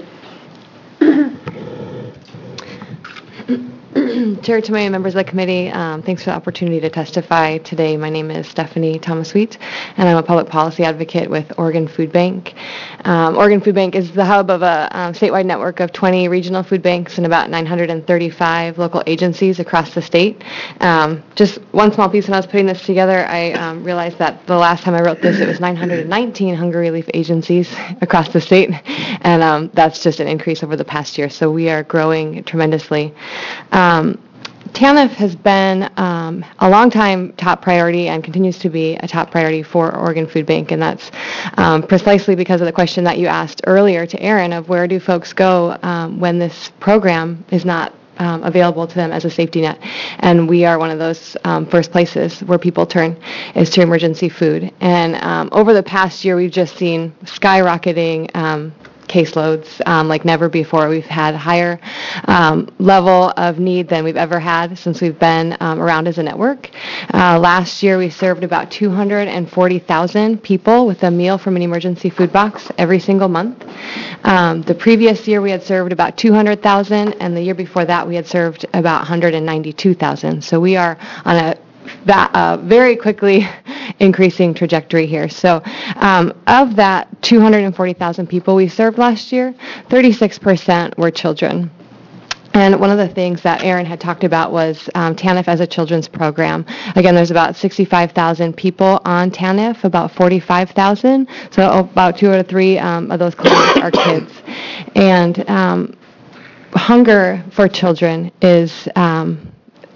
Chair Tamayo, members of the committee, um, thanks for the opportunity to testify today. My name is Stephanie Thomas-Sweet, and I'm a public policy advocate with Oregon Food Bank. Um, Oregon Food Bank is the hub of a um, statewide network of twenty regional food banks and about nine hundred thirty-five local agencies across the state. Um, just one small piece when I was putting this together, I um, realized that the last time I wrote this, it was nine hundred nineteen hunger relief agencies across the state, and um, that's just an increase over the past year. So we are growing tremendously. Um, TANF has been um, a long time top priority and continues to be a top priority for Oregon Food Bank, and that's um, precisely because of the question that you asked earlier to Aaron of where do folks go um, when this program is not um, available to them as a safety net. And we are one of those um, first places where people turn is to emergency food. And um, over the past year, we've just seen skyrocketing um, caseloads um, like never before. We've had a higher um, level of need than we've ever had since we've been um, around as a network. Uh, last year we served about two hundred forty thousand people with a meal from an emergency food box every single month. Um, the previous year we had served about two hundred thousand, and the year before that we had served about one hundred ninety-two thousand. So we are on a that uh, very quickly increasing trajectory here. So um, of that two hundred forty thousand people we served last year, thirty-six percent were children. And one of the things that Aaron had talked about was um, TANF as a children's program. Again, there's about sixty-five thousand people on TANF, about forty-five thousand. So about two out of three um, of those clients are kids. And um, hunger for children is um,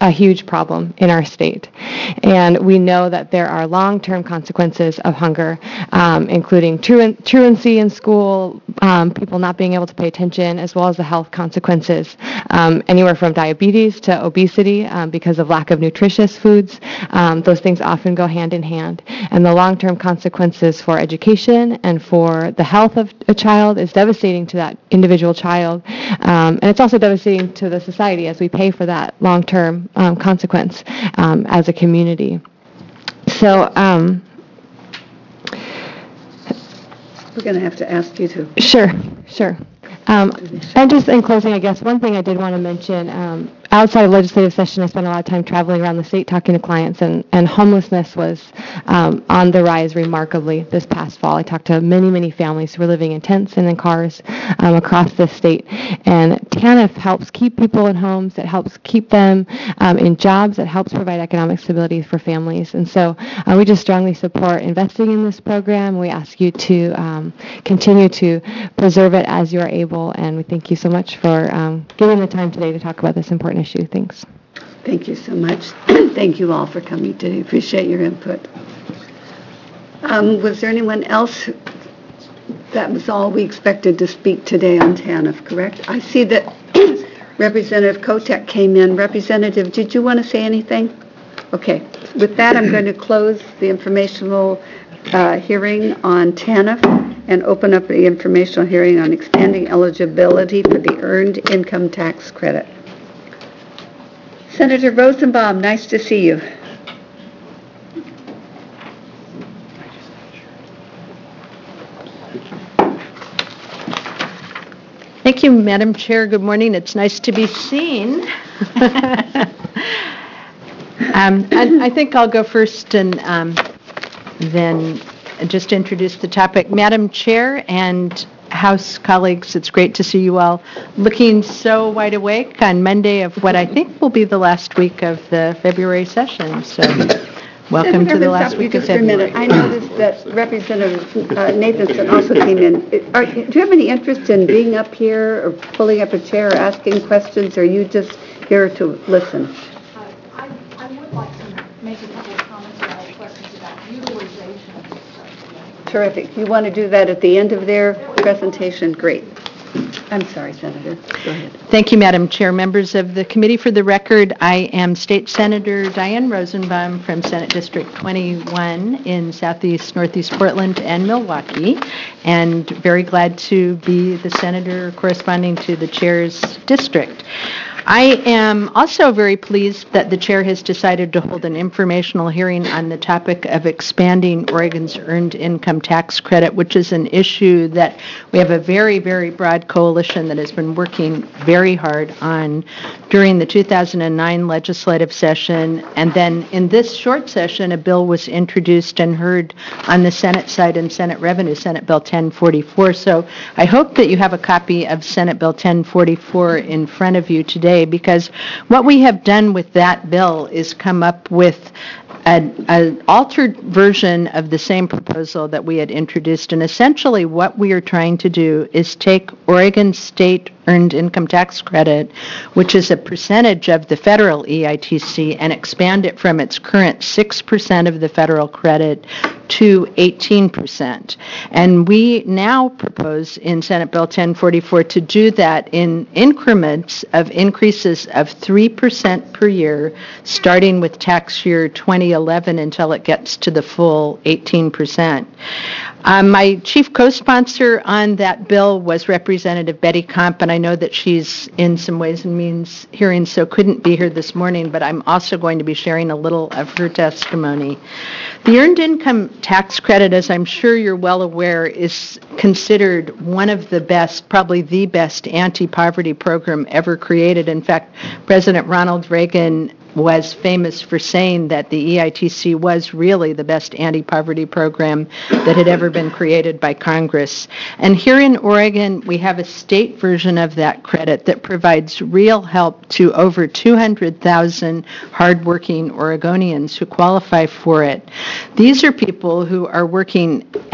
a huge problem in our state. And we know that there are long-term consequences of hunger, um, including truan- truancy in school, um, people not being able to pay attention, as well as the health consequences, um, anywhere from diabetes to obesity um, because of lack of nutritious foods. Um, those things often go hand in hand. And the long-term consequences for education and for the health of a child is devastating to that individual child. Um, and it's also devastating to the society as we pay for that long-term um, consequence um, as a community. So, um, We're going to have to ask you to. Sure, sure. Um, and just in closing, I guess, one thing I did want to mention, um, outside of legislative session, I spent a lot of time traveling around the state talking to clients, and, and homelessness was um, on the rise remarkably this past fall. I talked to many, many families who were living in tents and in cars um, across the state. And TANF helps keep people in homes. It helps keep them um, in jobs. It helps provide economic stability for families. And so uh, we just strongly support investing in this program. We ask you to um, continue to preserve it as you are able. And we thank you so much for um, giving the time today to talk about this important issue. Thanks. Thank you so much. Thank you all for coming today. Appreciate your input. Um, was there anyone else? That was all we expected to speak today on TANF, correct? I see that Representative Kotek came in. Representative, did you want to say anything? Okay. With that, I'm going to close the informational uh, hearing on TANF and open up the informational hearing on expanding eligibility for the Earned Income Tax Credit. Senator Rosenbaum, nice to see you. Thank you, Madam Chair. Good morning. It's nice to be seen. um, I, I think I'll go first and um, then just introduce the topic. Madam Chair and House colleagues, it's great to see you all looking so wide awake on Monday of what I think will be the last week of the February session. So welcome Senator, to the let's last stop you week of just for a February. minute. I noticed that Representative uh, Nathanson also came in. Are, do you have any interest in being up here or pulling up a chair or asking questions, or are you just here to listen? Uh, I, I would like to make a couple of comments or ask questions about utilization of this stuff. Terrific. You want to do that at the end of their presentation? Great. I'm sorry, Senator. Go ahead. Thank you, Madam Chair. Members of the committee, for the record, I am State Senator Diane Rosenbaum from Senate District twenty-one in southeast, northeast Portland and Milwaukee, and very glad to be the senator corresponding to the chair's district. I am also very pleased that the chair has decided to hold an informational hearing on the topic of expanding Oregon's Earned Income Tax Credit, which is an issue that we have a very, very broad coalition that has been working very hard on during the two thousand nine legislative session. And then in this short session, a bill was introduced and heard on the Senate side in Senate Revenue, Senate Bill ten forty-four. So I hope that you have a copy of Senate Bill ten forty-four in front of you today, because what we have done with that bill is come up with an altered version of the same proposal that we had introduced. And essentially what we are trying to do is take Oregon State Earned Income Tax Credit, which is a percentage of the federal E I T C, and expand it from its current six percent of the federal credit to eighteen percent. And we now propose in Senate Bill ten forty-four to do that in increments of increases of three percent per year, starting with tax year twenty eleven until it gets to the full eighteen percent. Um, my chief co-sponsor on that bill was Representative Betty Comp, and I know that she's in some Ways and Means hearings, so couldn't be here this morning, but I'm also going to be sharing a little of her testimony. The Earned Income Tax Credit, as I'm sure you're well aware, is considered one of the best, probably the best anti-poverty program ever created. In fact, President Ronald Reagan was famous for saying that the E I T C was really the best anti-poverty program that had ever been created by Congress. And here in Oregon, we have a state version of that credit that provides real help to over two hundred thousand hardworking Oregonians who qualify for it. These are people who are working at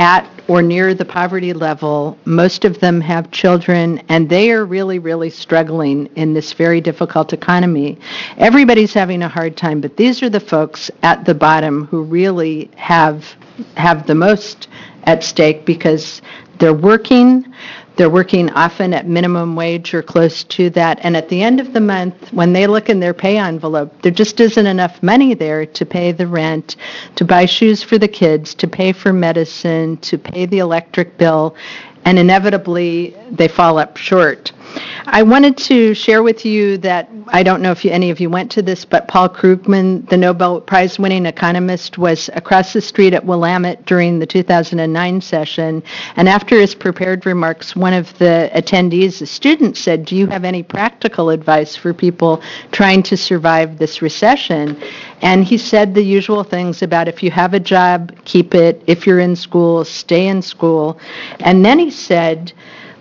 or near the poverty level. Most of them have children, and they are really, really struggling in this very difficult economy. Everybody's having a hard time, but these are the folks at the bottom who really have have the most at stake because they're working. They're working often at minimum wage or close to that. And at the end of the month, when they look in their pay envelope, there just isn't enough money there to pay the rent, to buy shoes for the kids, to pay for medicine, to pay the electric bill, and inevitably they fall up short. I wanted to share with you that, I don't know if you, any of you went to this, but Paul Krugman, the Nobel Prize-winning economist, was across the street at Willamette during the two thousand nine session, and after his prepared remarks, one of the attendees, a student, said, do you have any practical advice for people trying to survive this recession? And he said the usual things about if you have a job, keep it. If you're in school, stay in school. And then he said,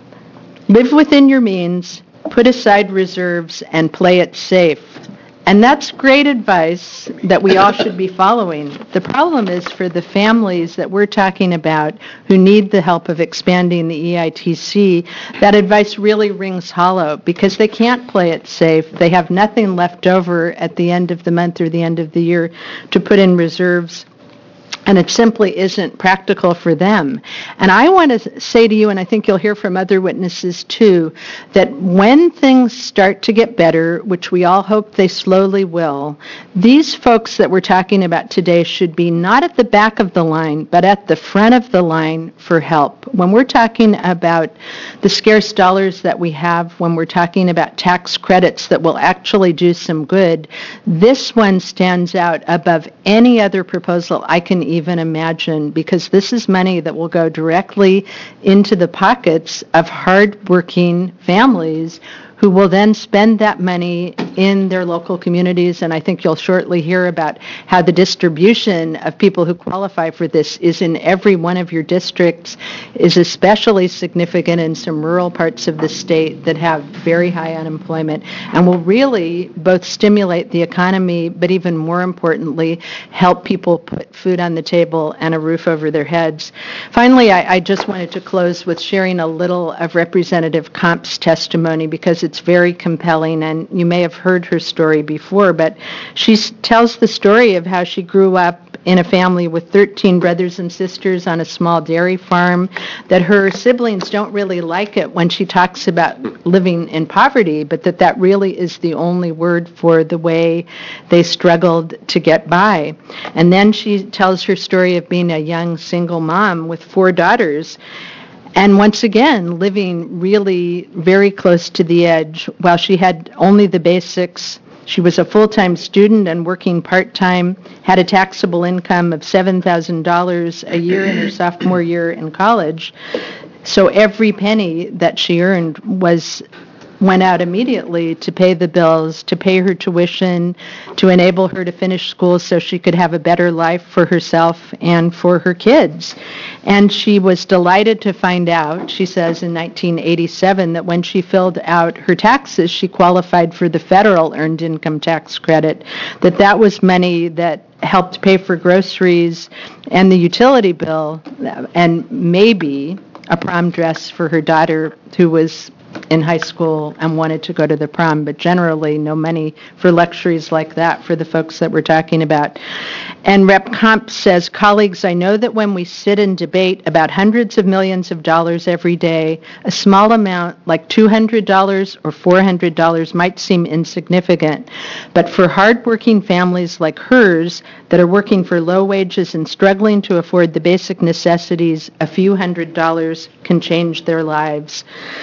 live within your means, put aside reserves, and play it safe. And that's great advice that we all should be following. The problem is for the families that we're talking about who need the help of expanding the E I T C, that advice really rings hollow because they can't play it safe. They have nothing left over at the end of the month or the end of the year to put in reserves. And it simply isn't practical for them. And I want to say to you, and I think you'll hear from other witnesses too, that when things start to get better, which we all hope they slowly will, these folks that we're talking about today should be not at the back of the line, but at the front of the line for help. When we're talking about the scarce dollars that we have, when we're talking about tax credits that will actually do some good, this one stands out above any other proposal I can even even imagine, because this is money that will go directly into the pockets of hardworking families who will then spend that money in their local communities. And I think you'll shortly hear about how the distribution of people who qualify for this is in every one of your districts, is especially significant in some rural parts of the state that have very high unemployment, and will really both stimulate the economy, but even more importantly, help people put food on the table and a roof over their heads. Finally, I, I just wanted to close with sharing a little of Representative Komp's testimony, because it's very compelling, and you may have heard her story before, but she s- tells the story of how she grew up in a family with thirteen brothers and sisters on a small dairy farm, that her siblings don't really like it when she talks about living in poverty, but that that really is the only word for the way they struggled to get by. And then she tells her story of being a young single mom with four daughters, and once again, living really very close to the edge. While she had only the basics, she was a full-time student and working part-time, had a taxable income of seven thousand dollars a year in her sophomore year in college. So every penny that she earned was went out immediately to pay the bills, to pay her tuition, to enable her to finish school so she could have a better life for herself and for her kids. And she was delighted to find out, she says in nineteen eighty-seven, that when she filled out her taxes, she qualified for the federal earned income tax credit, that that was money that helped pay for groceries and the utility bill, and maybe a prom dress for her daughter who was in high school and wanted to go to the prom, but generally no money for luxuries like that for the folks that we're talking about. And Rep Komp says, colleagues, I know that when we sit and debate about hundreds of millions of dollars every day, a small amount like two hundred dollars or four hundred dollars might seem insignificant, but for hardworking families like hers that are working for low wages and struggling to afford the basic necessities, a few hundred dollars can change their lives.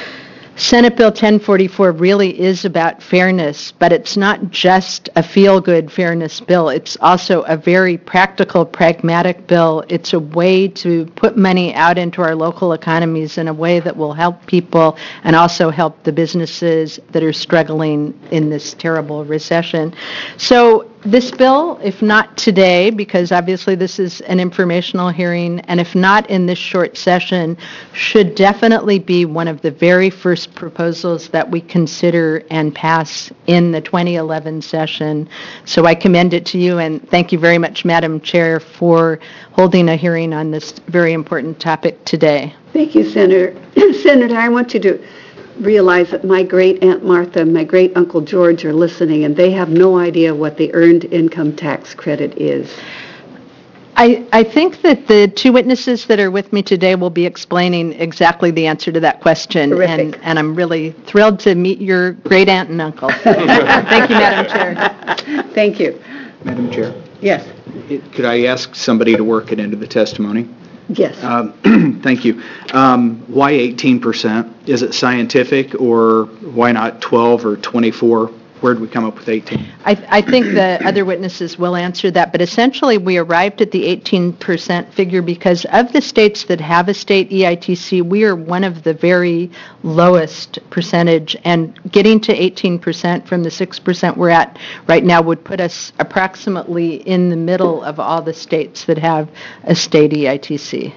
Senate Bill ten forty-four really is about fairness, but it's not just a feel-good fairness bill. It's also a very practical, pragmatic bill. It's a way to put money out into our local economies in a way that will help people and also help the businesses that are struggling in this terrible recession. So This bill, if not today, because obviously this is an informational hearing, and if not in this short session, should definitely be one of the very first proposals that we consider and pass in the twenty eleven session. So I commend it to you, and thank you very much, Madam Chair, for holding a hearing on this very important topic today. Thank you, Senator. Senator, I want you to realize that my great Aunt Martha and my great Uncle George are listening, and they have no idea what the earned income tax credit is. I, I think that the two witnesses that are with me today will be explaining exactly the answer to that question. Terrific. And, and I'm really thrilled to meet your great aunt and uncle. Thank you, Madam Chair. Thank you. Madam Chair, Yes, it- could I ask somebody to work it into the testimony? yes. Um, Thank you. Um, Why eighteen percent? Is it scientific, or why not twelve or twenty-four? Where'd we come up with eighteen? I, I think the other witnesses will answer that, but essentially, we arrived at the eighteen percent figure because of the states that have a state E I T C, we are one of the very lowest percentage, and getting to eighteen percent from the six percent we're at right now would put us approximately in the middle of all the states that have a state E I T C.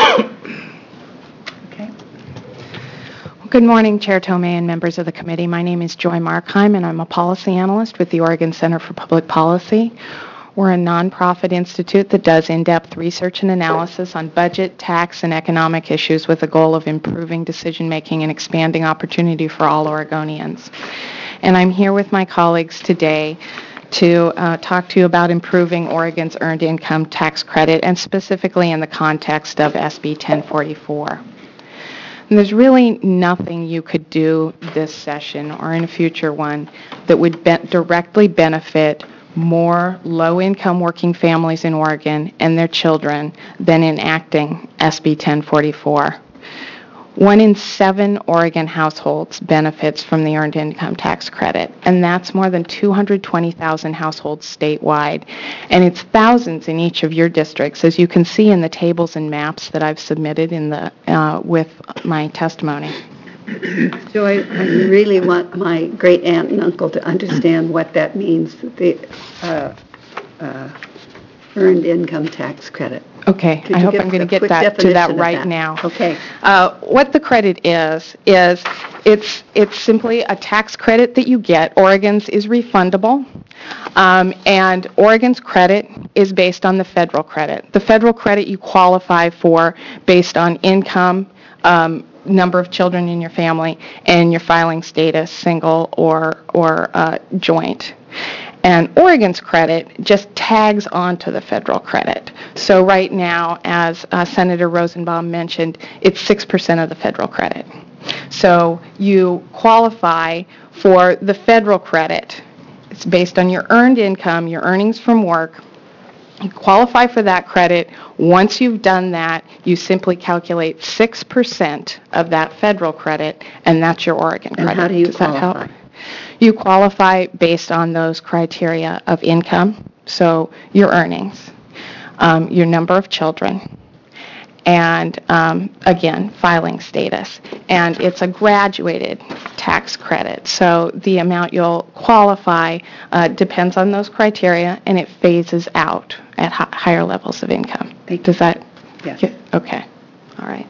Good morning, Chair Tomei and members of the committee. My name is Joy Markheim, and I'm a policy analyst with the Oregon Center for Public Policy. We're a nonprofit institute that does in-depth research and analysis on budget, tax, and economic issues with the goal of improving decision-making and expanding opportunity for all Oregonians. And I'm here with my colleagues today to uh, talk to you about improving Oregon's earned income tax credit, and specifically in the context of S B ten forty-four. And there's really nothing you could do this session or in a future one that would be- directly benefit more low-income working families in Oregon and their children than enacting S B ten forty-four. One in seven Oregon households benefits from the Earned Income Tax Credit, and that's more than two hundred twenty thousand households statewide. And it's thousands in each of your districts, as you can see in the tables and maps that I've submitted in the uh, with my testimony. Joy, I really want my great aunt and uncle to understand what that means, the uh, uh, earned income tax credit. Okay, Could I you hope give I'm us going a to get quick that to that definition of right that? now. Okay. Uh, What the credit is, is it's it's simply a tax credit that you get. Oregon's is refundable, um, and Oregon's credit is based on the federal credit. The federal credit you qualify for based on income, um, number of children in your family, and your filing status, single or, or uh, joint. And Oregon's credit just tags onto the federal credit. So right now, as uh, Senator Rosenbaum mentioned, it's six percent of the federal credit. So you qualify for the federal credit. It's based on your earned income, your earnings from work. You qualify for that credit. Once you've done that, you simply calculate six percent of that federal credit, and that's your Oregon credit. And how do you Does that help? qualify? You qualify based on those criteria of income, so your earnings, um, your number of children, and um, again, filing status. And it's a graduated tax credit, so the amount you'll qualify uh, depends on those criteria, and it phases out at hi- higher levels of income. Does that? Yes. Yeah, okay, all right.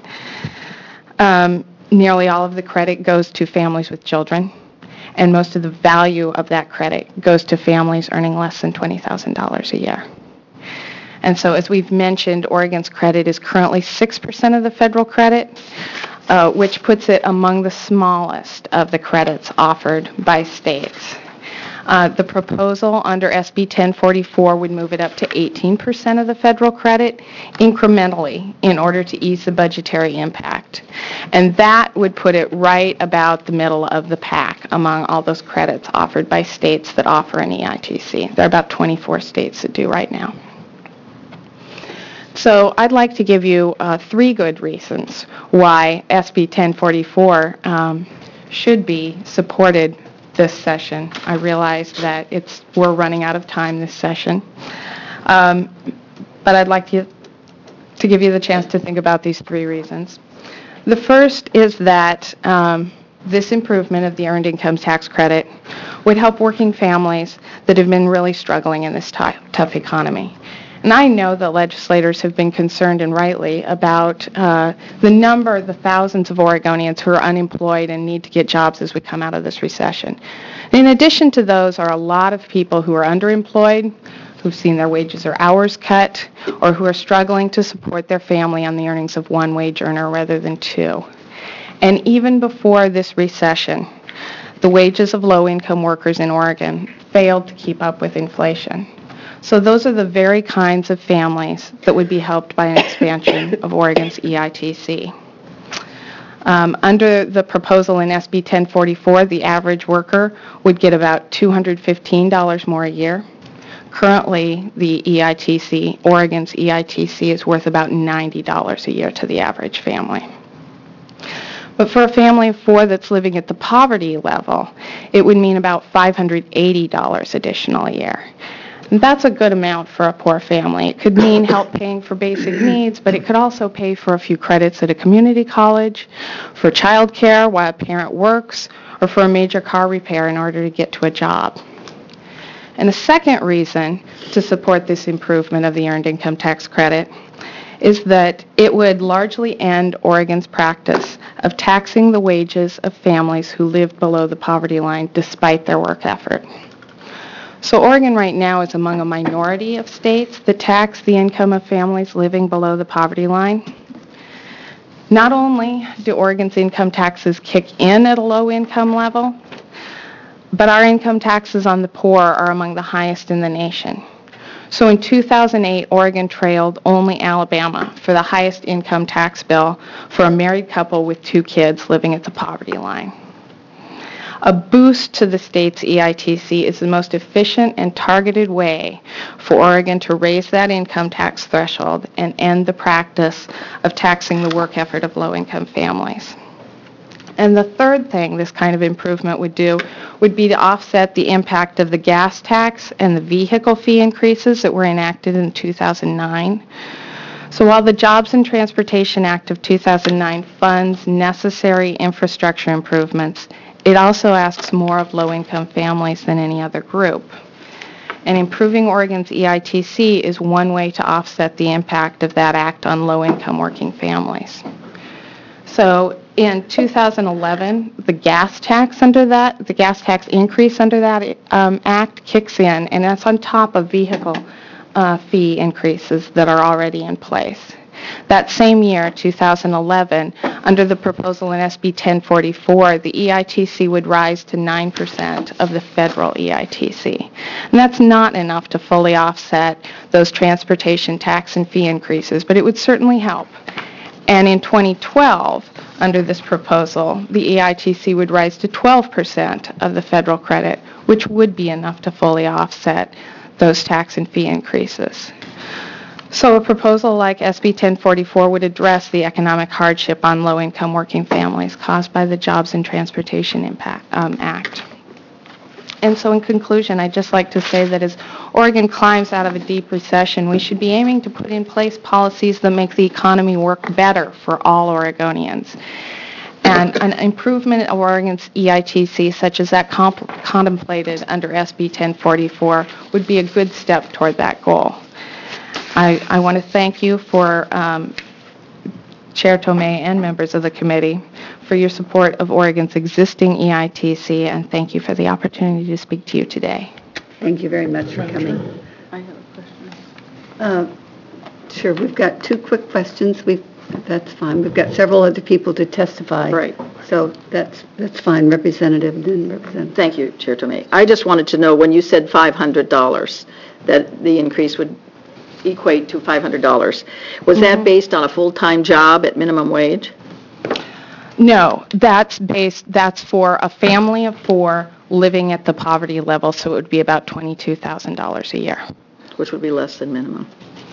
Um, Nearly all of the credit goes to families with children, and most of the value of that credit goes to families earning less than twenty thousand dollars a year. And so, as we've mentioned, Oregon's credit is currently six percent of the federal credit, uh, which puts it among the smallest of the credits offered by states. Uh, The proposal under S B ten forty-four would move it up to eighteen percent of the federal credit incrementally in order to ease the budgetary impact. And that would put it right about the middle of the pack among all those credits offered by states that offer an E I T C. There are about twenty-four states that do right now. So I'd like to give you uh, three good reasons why S B ten forty-four um, should be supported this session. I realize that it's we're running out of time this session, um, but I'd like to, to give you the chance to think about these three reasons. The first is that um, this improvement of the Earned Income Tax Credit would help working families that have been really struggling in this ti- tough economy. And I know that legislators have been concerned, and rightly, about uh, the number, the thousands of Oregonians who are unemployed and need to get jobs as we come out of this recession. In addition to those are a lot of people who are underemployed, who've seen their wages or hours cut, or who are struggling to support their family on the earnings of one wage earner rather than two. And even before this recession, the wages of low-income workers in Oregon failed to keep up with inflation. So those are the very kinds of families that would be helped by an expansion of Oregon's E I T C. Um, under the proposal in S B ten forty-four, the average worker would get about two hundred fifteen dollars more a year. Currently, the E I T C, Oregon's E I T C, is worth about ninety dollars a year to the average family. But for a family of four that's living at the poverty level, it would mean about five hundred eighty dollars additional a year. And that's a good amount for a poor family. It could mean help paying for basic needs, but it could also pay for a few credits at a community college, for childcare while a parent works, or for a major car repair in order to get to a job. And a second reason to support this improvement of the Earned Income Tax Credit is that it would largely end Oregon's practice of taxing the wages of families who lived below the poverty line despite their work effort. So Oregon right now is among a minority of states that tax the income of families living below the poverty line. Not only do Oregon's income taxes kick in at a low income level, but our income taxes on the poor are among the highest in the nation. So in two thousand eight, Oregon trailed only Alabama for the highest income tax bill for a married couple with two kids living at the poverty line. A boost to the state's E I T C is the most efficient and targeted way for Oregon to raise that income tax threshold and end the practice of taxing the work effort of low-income families. And the third thing this kind of improvement would do would be to offset the impact of the gas tax and the vehicle fee increases that were enacted in two thousand nine. So while the Jobs and Transportation Act of two thousand nine funds necessary infrastructure improvements, it also asks more of low-income families than any other group. And improving Oregon's E I T C is one way to offset the impact of that act on low-income working families. So in two thousand eleven, the gas tax under that, the gas tax increase under that um, act kicks in, and that's on top of vehicle uh, fee increases that are already in place. That same year, two thousand eleven, under the proposal in S B ten forty-four, the E I T C would rise to nine percent of the federal E I T C. And that's not enough to fully offset those transportation tax and fee increases, but it would certainly help. And in twenty twelve, under this proposal, the E I T C would rise to twelve percent of the federal credit, which would be enough to fully offset those tax and fee increases. So a proposal like S B ten forty-four would address the economic hardship on low-income working families caused by the Jobs and Transportation Impact, um, Act. And so in conclusion, I'd just like to say that as Oregon climbs out of a deep recession, we should be aiming to put in place policies that make the economy work better for all Oregonians. And an improvement of Oregon's E I T C, such as that comp- contemplated under S B ten forty-four, would be a good step toward that goal. I, I want to thank you for um, Chair Tomei and members of the committee for your support of Oregon's existing E I T C, and thank you for the opportunity to speak to you today. Thank you very much for coming. I have a question. Uh, Sure, we've got two quick questions. We've, that's fine. We've got several other people to testify. Right. So that's, that's fine, Representative and Representative. Thank you, Chair Tomei. I just wanted to know, when you said five hundred dollars, that the increase would equate to five hundred dollars, was Mm-hmm. that based on a full-time job at minimum wage? No, that's based, that's for a family of four living at the poverty level, so it would be about twenty-two thousand dollars a year. Which would be less than minimum.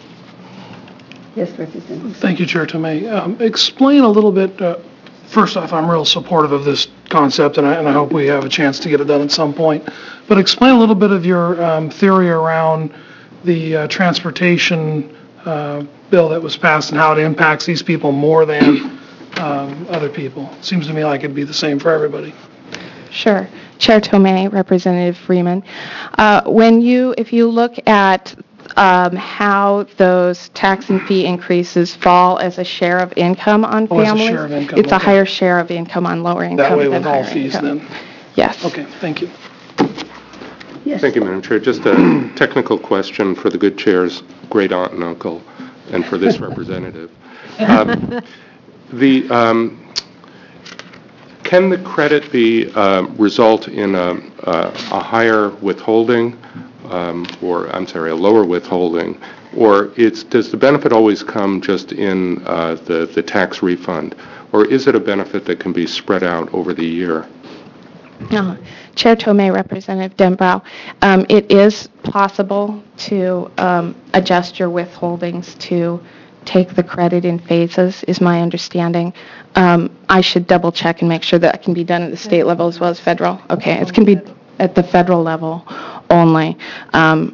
Yes, Representative. Thank you, Chair Tomei. Um, explain a little bit, uh, first off, I'm real supportive of this concept, and I, and I hope we have a chance to get it done at some point. But explain a little bit of your um, theory around the uh, transportation uh, bill that was passed and how it impacts these people more than um, other people. It seems to me like it'd be the same for everybody. Sure. Chair Tomei, Representative Freeman. Uh, When you, if you look at um, how those tax and fee increases fall as a share of income on Oh, as a families. share of income, It's a okay. higher share of income on lower income That way than with all higher fees income. then? Yes. Okay, thank you. Yes. Thank you, Madam Chair. Just a technical question for the good chair's great aunt and uncle and for this representative. Um, The, um, can the credit be, uh, result in a, a a higher withholding, um, or, I'm sorry, a lower withholding? Or it's, does the benefit always come just in uh, the, the tax refund? Or is it a benefit that can be spread out over the year? No. Chair Tomei, Representative Denbrow, um, it is possible to um, adjust your withholdings to take the credit in phases, is my understanding. Um, I should double check and make sure that can be done at the state level as well as federal. Okay, it can be at the federal level only. Um,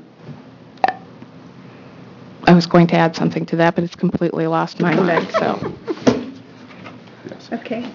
I was going to add something to that, but it's completely lost my mind, so. Okay.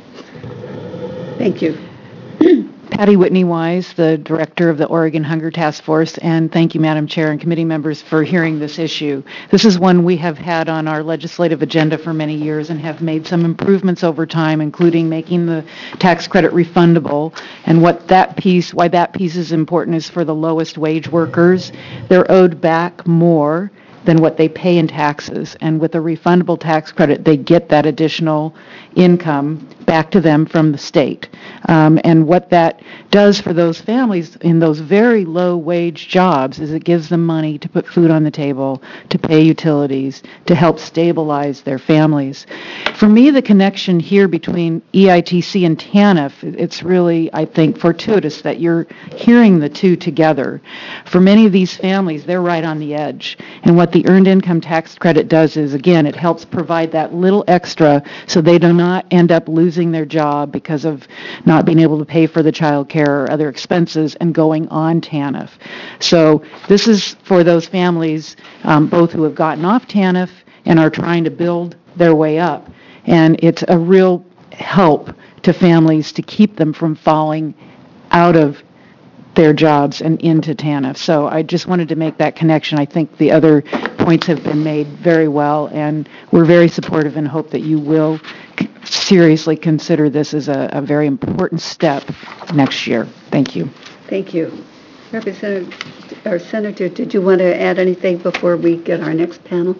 Thank you. Patty Whitney Wise, the Director of the Oregon Hunger Task Force, and thank you, Madam Chair and committee members, for hearing this issue. This is one we have had on our legislative agenda for many years and have made some improvements over time, including making the tax credit refundable. And what that piece, why that piece is important is for the lowest wage workers. They're owed back more than what they pay in taxes. And with a refundable tax credit, they get that additional income back to them from the state. Um, and what that does for those families in those very low wage jobs is it gives them money to put food on the table, to pay utilities, to help stabilize their families. For me, the connection here between E I T C and TANF, it's really, I think, fortuitous that you're hearing the two together. For many of these families, they're right on the edge. And what the Earned Income Tax Credit does is, again, it helps provide that little extra so they do not end up losing their job because of not being able to pay for the child care or other expenses and going on TANF. So this is for those families, um, both who have gotten off TANF and are trying to build their way up. And it's a real help to families to keep them from falling out of their jobs and into TANF. So I just wanted to make that connection. I think the other points have been made very well, and we're very supportive and hope that you will c- seriously consider this as a, a very important step next year. Thank you. Thank you. Representative, or Senator, did you want to add anything before we get our next panel?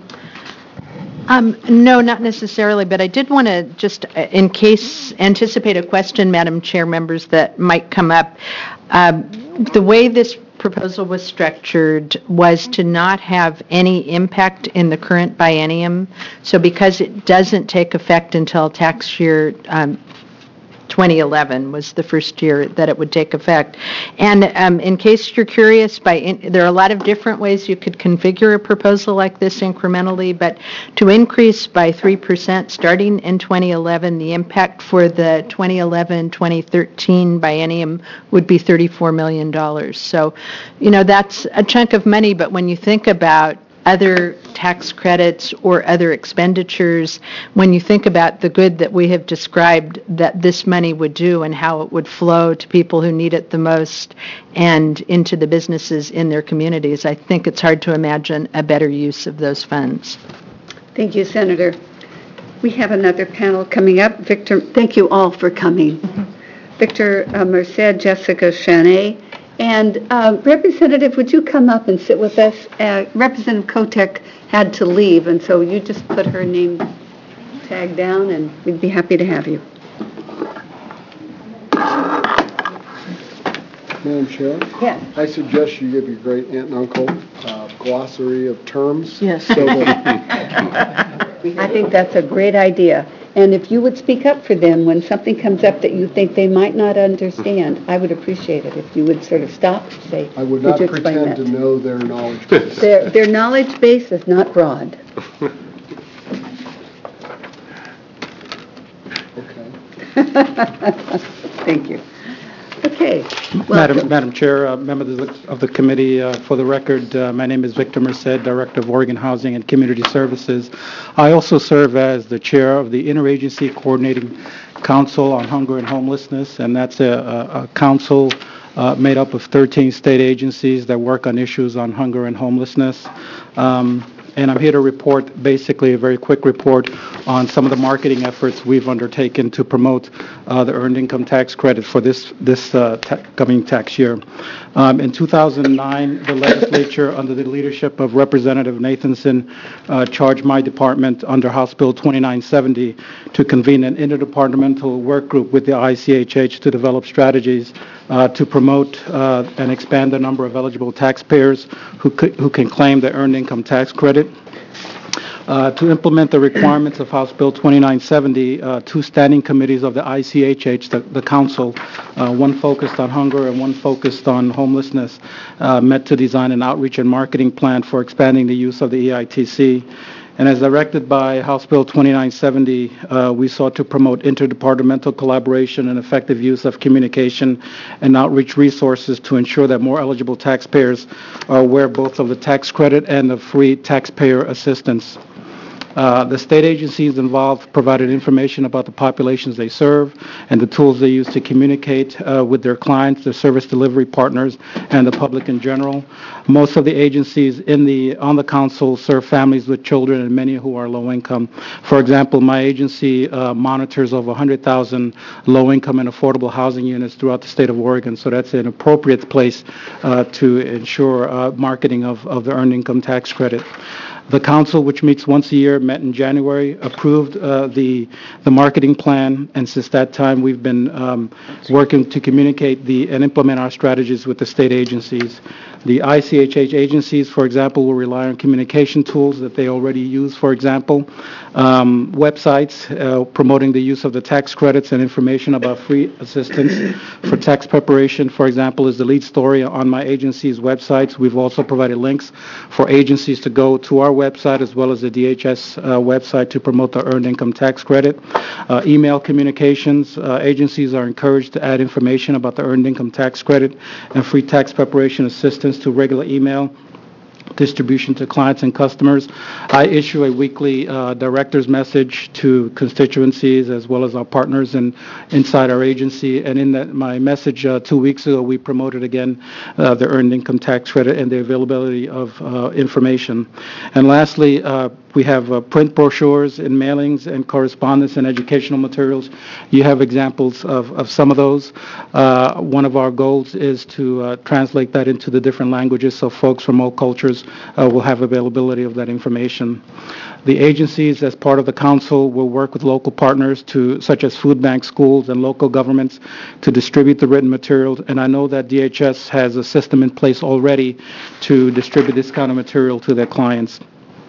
Um, No, not necessarily, but I did want to just, uh, in case, anticipate a question, Madam Chair, members, that might come up. Um, The way this proposal was structured was to not have any impact in the current biennium. So because it doesn't take effect until tax year um, twenty eleven was the first year that it would take effect. And um, in case you're curious, by in, there are a lot of different ways you could configure a proposal like this incrementally, but to increase by three percent starting in twenty eleven, the impact for the twenty eleven twenty thirteen biennium would be thirty-four million dollars. So, you know, that's a chunk of money, but when you think about other tax credits or other expenditures, when you think about the good that we have described that this money would do and how it would flow to people who need it the most and into the businesses in their communities, I think it's hard to imagine a better use of those funds. Thank you, Senator. We have another panel coming up. Victor, thank you all for coming. Victor uh, Merced, Jessica Chanay, and uh, Representative, would you come up and sit with us? Uh, Representative Kotek had to leave, and so you just put her name tag down, and we'd be happy to have you. Madam Chair? Yes. I suggest you give your great aunt and uncle a glossary of terms. Yes. So that I think that's a great idea. And if you would speak up for them when something comes up that you think they might not understand, I would appreciate it if you would sort of stop and say, I would "Could not you explain pretend that?" to know their knowledge base. Their, their knowledge base is not broad. Thank you. Okay. Madam, Welcome. Madam Chair, uh, members of the, of the committee, uh, for the record, uh, my name is Victor Merced, Director of Oregon Housing and Community Services. I also serve as the chair of the Interagency Coordinating Council on Hunger and Homelessness, and that's a, a, a council uh, made up of thirteen state agencies that work on issues on hunger and homelessness. Um, And I'm here to report, basically, a very quick report on some of the marketing efforts we've undertaken to promote uh, the Earned Income Tax Credit for this this uh, ta- coming tax year. Um, In two thousand nine, the legislature, under the leadership of Representative Nathanson, uh, charged my department under House Bill twenty-nine seventy to convene an interdepartmental work group with the I C H H to develop strategies uh, to promote uh, and expand the number of eligible taxpayers who could, who can claim the Earned Income Tax Credit. Uh, to implement the requirements of House Bill twenty-nine seventy, uh, two standing committees of the I C H H, the, the council, uh, one focused on hunger and one focused on homelessness, uh, met to design an outreach and marketing plan for expanding the use of the E I T C. And as directed by House Bill twenty-nine seventy, uh, we sought to promote interdepartmental collaboration and effective use of communication and outreach resources to ensure that more eligible taxpayers are aware both of the tax credit and of free taxpayer assistance. Uh, the state agencies involved provided information about the populations they serve and the tools they use to communicate uh, with their clients, their service delivery partners, and the public in general. Most of the agencies in the on the council serve families with children and many who are low income. For example, my agency uh, monitors over one hundred thousand low income and affordable housing units throughout the state of Oregon, so that's an appropriate place uh, to ensure uh, marketing of, of the Earned Income Tax Credit. The council, which meets once a year, met in January, approved uh, the the marketing plan, and since that time, we've been um, working to communicate the and implement our strategies with the state agencies. The I C H H agencies, for example, will rely on communication tools that they already use, for example, um, websites uh, promoting the use of the tax credits and information about free assistance for tax preparation, for example, is the lead story on my agency's websites. We've also provided links for agencies to go to our website as well as the D H S uh, website to promote the Earned Income Tax Credit. Uh, email communications, uh, agencies are encouraged to add information about the Earned Income Tax Credit and free tax preparation assistance to regular email distribution to clients and customers. I issue a weekly uh, director's message to constituencies as well as our partners in, inside our agency. And in that, my message uh, two weeks ago, we promoted again uh, the Earned Income Tax Credit and the availability of uh, information. And lastly, uh, we have uh, print brochures and mailings and correspondence and educational materials. You have examples of, of some of those. Uh, one of our goals is to uh, translate that into the different languages so folks from all cultures uh, will have availability of that information. The agencies, as part of the council, will work with local partners to, such as food banks, schools, and local governments to distribute the written materials. And I know that D H S has a system in place already to distribute this kind of material to their clients.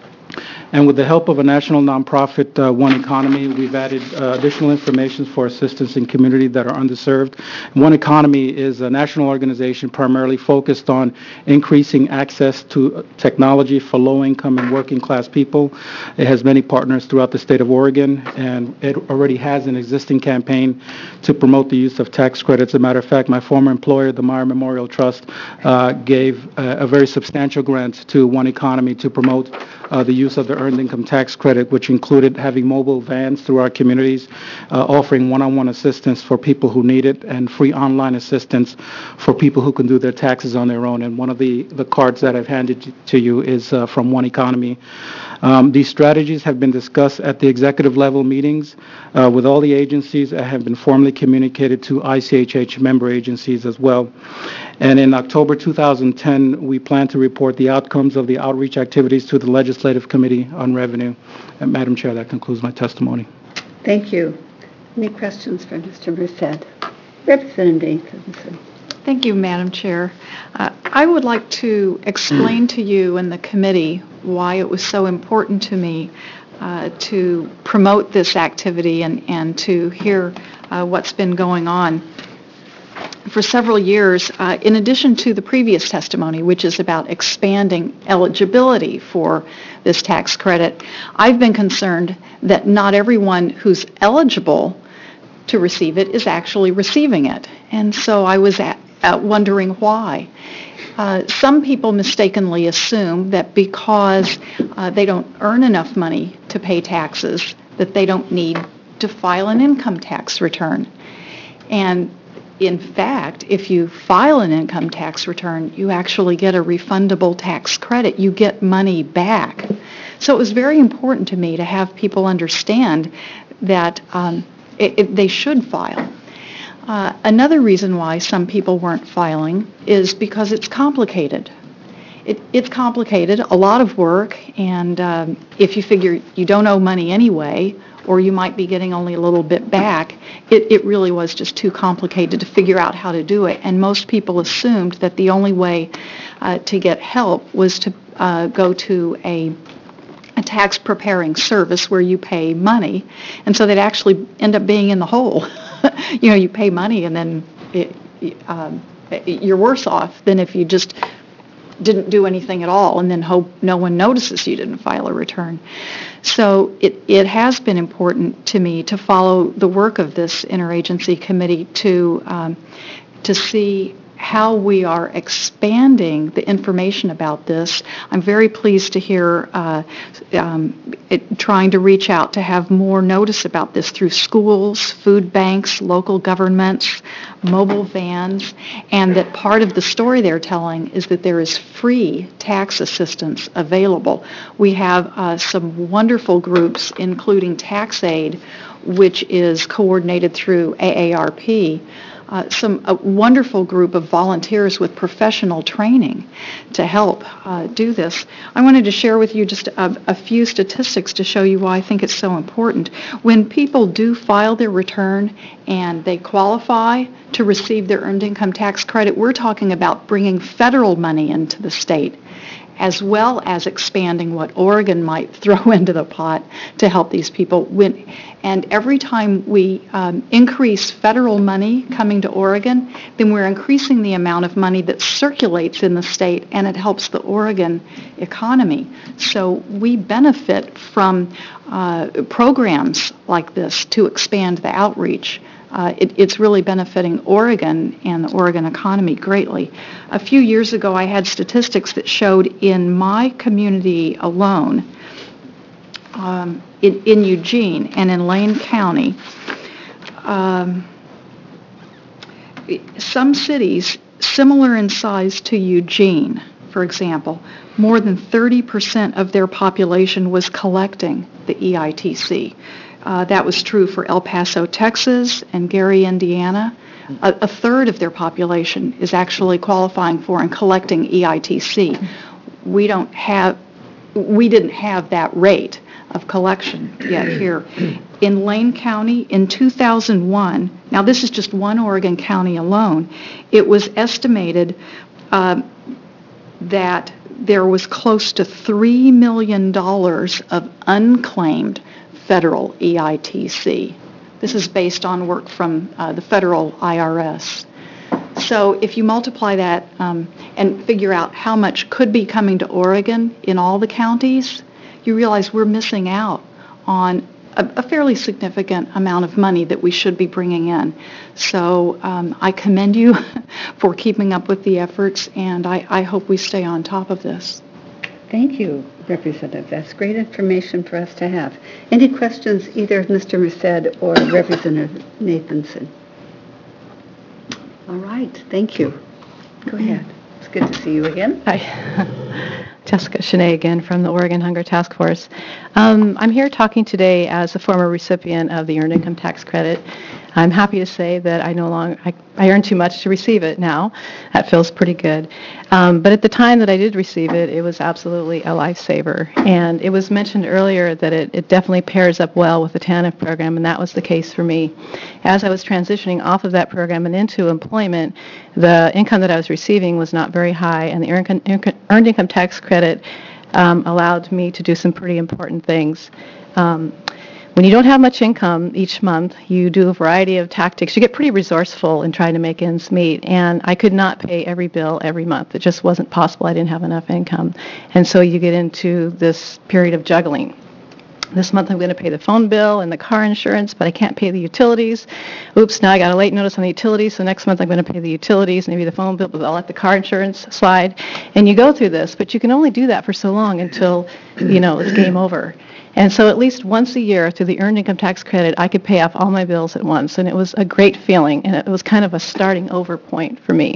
And with the help of a national nonprofit, uh, One Economy, we've added uh, additional information for assistance in communities that are underserved. One Economy is a national organization primarily focused on increasing access to technology for low-income and working-class people. It has many partners throughout the state of Oregon, and it already has an existing campaign to promote the use of tax credits. As a matter of fact, my former employer, the Meyer Memorial Trust, uh, gave a, a very substantial grant to One Economy to promote uh, the use of the Earned Income Tax Credit, which included having mobile vans through our communities, uh, offering one-on-one assistance for people who need it, and free online assistance for people who can do their taxes on their own. And one of the, the cards that I've handed to you is uh, from One Economy. Um, these strategies have been discussed at the executive level meetings uh, with all the agencies and have been formally communicated to I C H H member agencies as well. And in October two thousand ten, we plan to report the outcomes of the outreach activities to the Legislative Committee on Revenue. And Madam Chair, that concludes my testimony. Thank you. Any questions for Mister Merced? Representative Nathanson. Thank you, Madam Chair. Uh, I would like to explain to you and the committee why it was so important to me uh, to promote this activity and, and to hear uh, what's been going on. For several years, uh, in addition to the previous testimony, which is about expanding eligibility for this tax credit, I've been concerned that not everyone who's eligible to receive it is actually receiving it. And so I was at, at wondering why. Uh, some people mistakenly assume that because uh, they don't earn enough money to pay taxes, that they don't need to file an income tax return. And in fact, if you file an income tax return, you actually get a refundable tax credit. You get money back. So it was very important to me to have people understand that um, it, it, they should file. Uh, another reason why some people weren't filing is because it's complicated. It, it's complicated, a lot of work, and um, if you figure you don't owe money anyway, or you might be getting only a little bit back, it, it really was just too complicated to figure out how to do it. And most people assumed that the only way uh, to get help was to uh, go to a, a tax preparing service where you pay money, and so they'd actually end up being in the hole. You know, you pay money and then it, um, you're worse off than if you just didn't do anything at all and then hope no one notices you didn't file a return. So it, it has been important to me to follow the work of this interagency committee to, um, to see how we are expanding the information about this. I'm very pleased to hear uh, um, it, trying to reach out to have more notice about this through schools, food banks, local governments, mobile vans, and that part of the story they're telling is that there is free tax assistance available. We have uh, some wonderful groups, including TaxAid, which is coordinated through A A R P, Uh, some a wonderful group of volunteers with professional training to help uh, do this. I wanted to share with you just a, a few statistics to show you why I think it's so important. When people do file their return and they qualify to receive their earned income tax credit, we're talking about bringing federal money into the state, as well as expanding what Oregon might throw into the pot to help these people. When, and every time we um, increase federal money coming to Oregon, then we're increasing the amount of money that circulates in the state, and it helps the Oregon economy. So we benefit from uh, programs like this to expand the outreach. Uh, it, it's really benefiting Oregon and the Oregon economy greatly. A few years ago, I had statistics that showed in my community alone, um, in, in Eugene and in Lane County, um, some cities similar in size to Eugene, for example, more than thirty percent of their population was collecting the E I T C. Uh, that was true for El Paso, Texas, and Gary, Indiana. A, a third of their population is actually qualifying for and collecting E I T C. We don't have, we didn't have that rate of collection yet here. In Lane County, in two thousand one, now this is just one Oregon county alone, it was estimated uh, that there was close to three million dollars of unclaimed federal E I T C. This is based on work from uh, the federal I R S. So if you multiply that um, and figure out how much could be coming to Oregon in all the counties, you realize we're missing out on a, a fairly significant amount of money that we should be bringing in. So um, I commend you for keeping up with the efforts, and I, I hope we stay on top of this. Thank you, Representative. That's great information for us to have. Any questions, either of Mister Merced or Representative Nathanson? All right, thank you. Go ahead. It's good to see you again. Hi. Jessica Shanae again from the Oregon Hunger Task Force. Um, I'm here talking today as a former recipient of the Earned Income Tax Credit. I'm happy to say that I no longer, I, I earn too much to receive it now. That feels pretty good. Um, but at the time that I did receive it, it was absolutely a lifesaver. And it was mentioned earlier that it, it definitely pairs up well with the TANF program, and that was the case for me. As I was transitioning off of that program and into employment, the income that I was receiving was not very high, and the Earned, earned Income Tax Credit um, allowed me to do some pretty important things. Um, When you don't have much income each month, you do a variety of tactics. You get pretty resourceful in trying to make ends meet, and I could not pay every bill every month. It just wasn't possible. I didn't have enough income. And so you get into this period of juggling. This month I'm going to pay the phone bill and the car insurance, but I can't pay the utilities. Oops, now I got a late notice on the utilities, so next month I'm going to pay the utilities, maybe the phone bill, but I'll let the car insurance slide. And you go through this, but you can only do that for so long until, you know, it's game over. And so at least once a year through the Earned Income Tax Credit, I could pay off all my bills at once, and it was a great feeling, and it was kind of a starting over point for me.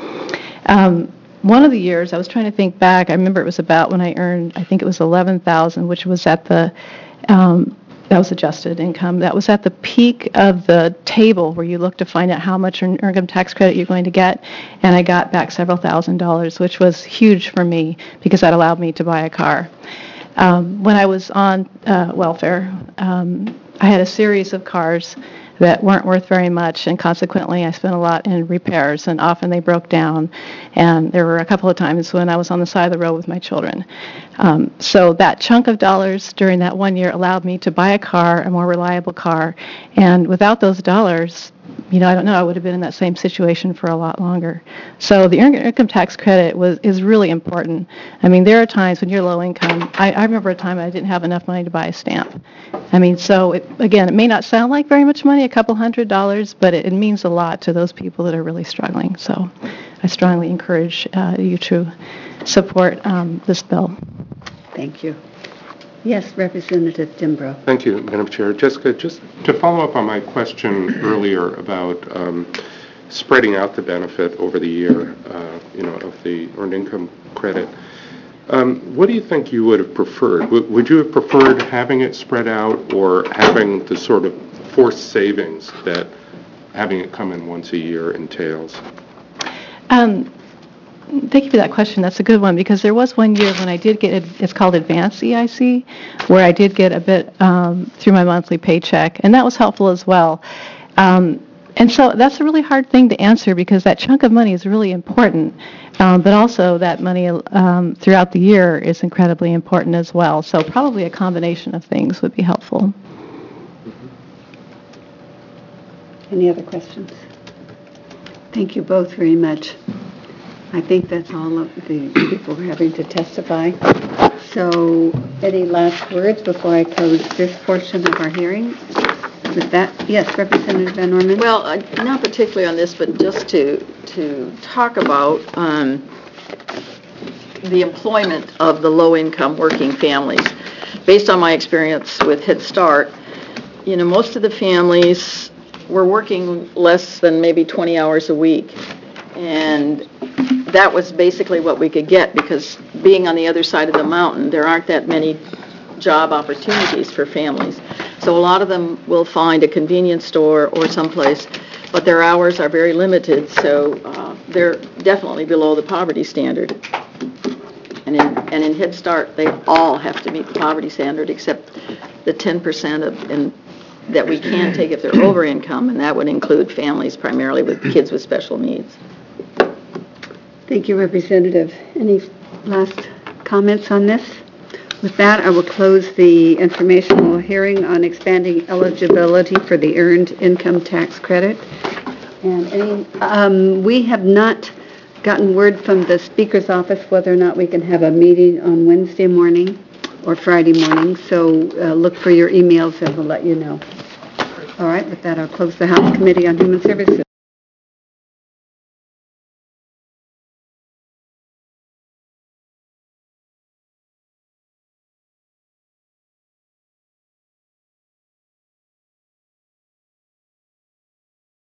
Um, One of the years, I was trying to think back, I remember it was about when I earned, I think it was eleven thousand dollars, which was at the, um, that was adjusted income. That was at the peak of the table where you look to find out how much earned income tax credit you're going to get, and I got back several thousand dollars, which was huge for me because that allowed me to buy a car. Um, when I was on uh, welfare, um, I had a series of cars that weren't worth very much, and consequently I spent a lot in repairs, and often they broke down, and there were a couple of times when I was on the side of the road with my children. Um, so that chunk of dollars during that one year allowed me to buy a car, a more reliable car, and without those dollars, you know, I don't know, I would have been in that same situation for a lot longer. So the earned income tax credit was is really important. I mean, there are times when you're low income. I, I remember a time I didn't have enough money to buy a stamp. I mean, so it, again, it may not sound like very much money, a couple hundred dollars, but it, it means a lot to those people that are really struggling. So I strongly encourage uh, you to support um, this bill. Thank you. Yes, Representative Dimbro. Thank you, Madam Chair. Jessica, just to follow up on my question earlier about um, spreading out the benefit over the year, uh, you know, of the earned income credit, um, what do you think you would have preferred? W- would you have preferred having it spread out or having the sort of forced savings that having it come in once a year entails? Um, Thank you for that question. That's a good one, because there was one year when I did get, it's called Advanced E I C, where I did get a bit um, through my monthly paycheck, and that was helpful as well. Um, and so that's a really hard thing to answer, because that chunk of money is really important, um, but also that money um, throughout the year is incredibly important as well. So probably a combination of things would be helpful. Any other questions? Thank you both very much. I think that's all of the people who are having to testify. So any last words before I close this portion of our hearing? With that, yes, Representative Van Orman? Well, uh, not particularly on this, but just to, to talk about um, the employment of the low-income working families. Based on my experience with Head Start, you know, most of the families were working less than maybe twenty hours a week. And that was basically what we could get, because being on the other side of the mountain, there aren't that many job opportunities for families. So a lot of them will find a convenience store or someplace, but their hours are very limited, so uh, they're definitely below the poverty standard. And in, and in Head Start, they all have to meet the poverty standard, except the ten percent of, in, that we can take if they're over income, and that would include families primarily with kids with special needs. Thank you, Representative. Any last comments on this? With that, I will close the informational hearing on expanding eligibility for the Earned Income Tax Credit. And any, um, we have not gotten word from the Speaker's office whether or not we can have a meeting on Wednesday morning or Friday morning, so uh, look for your emails and we'll let you know. All right, with that, I'll close the House Committee on Human Services.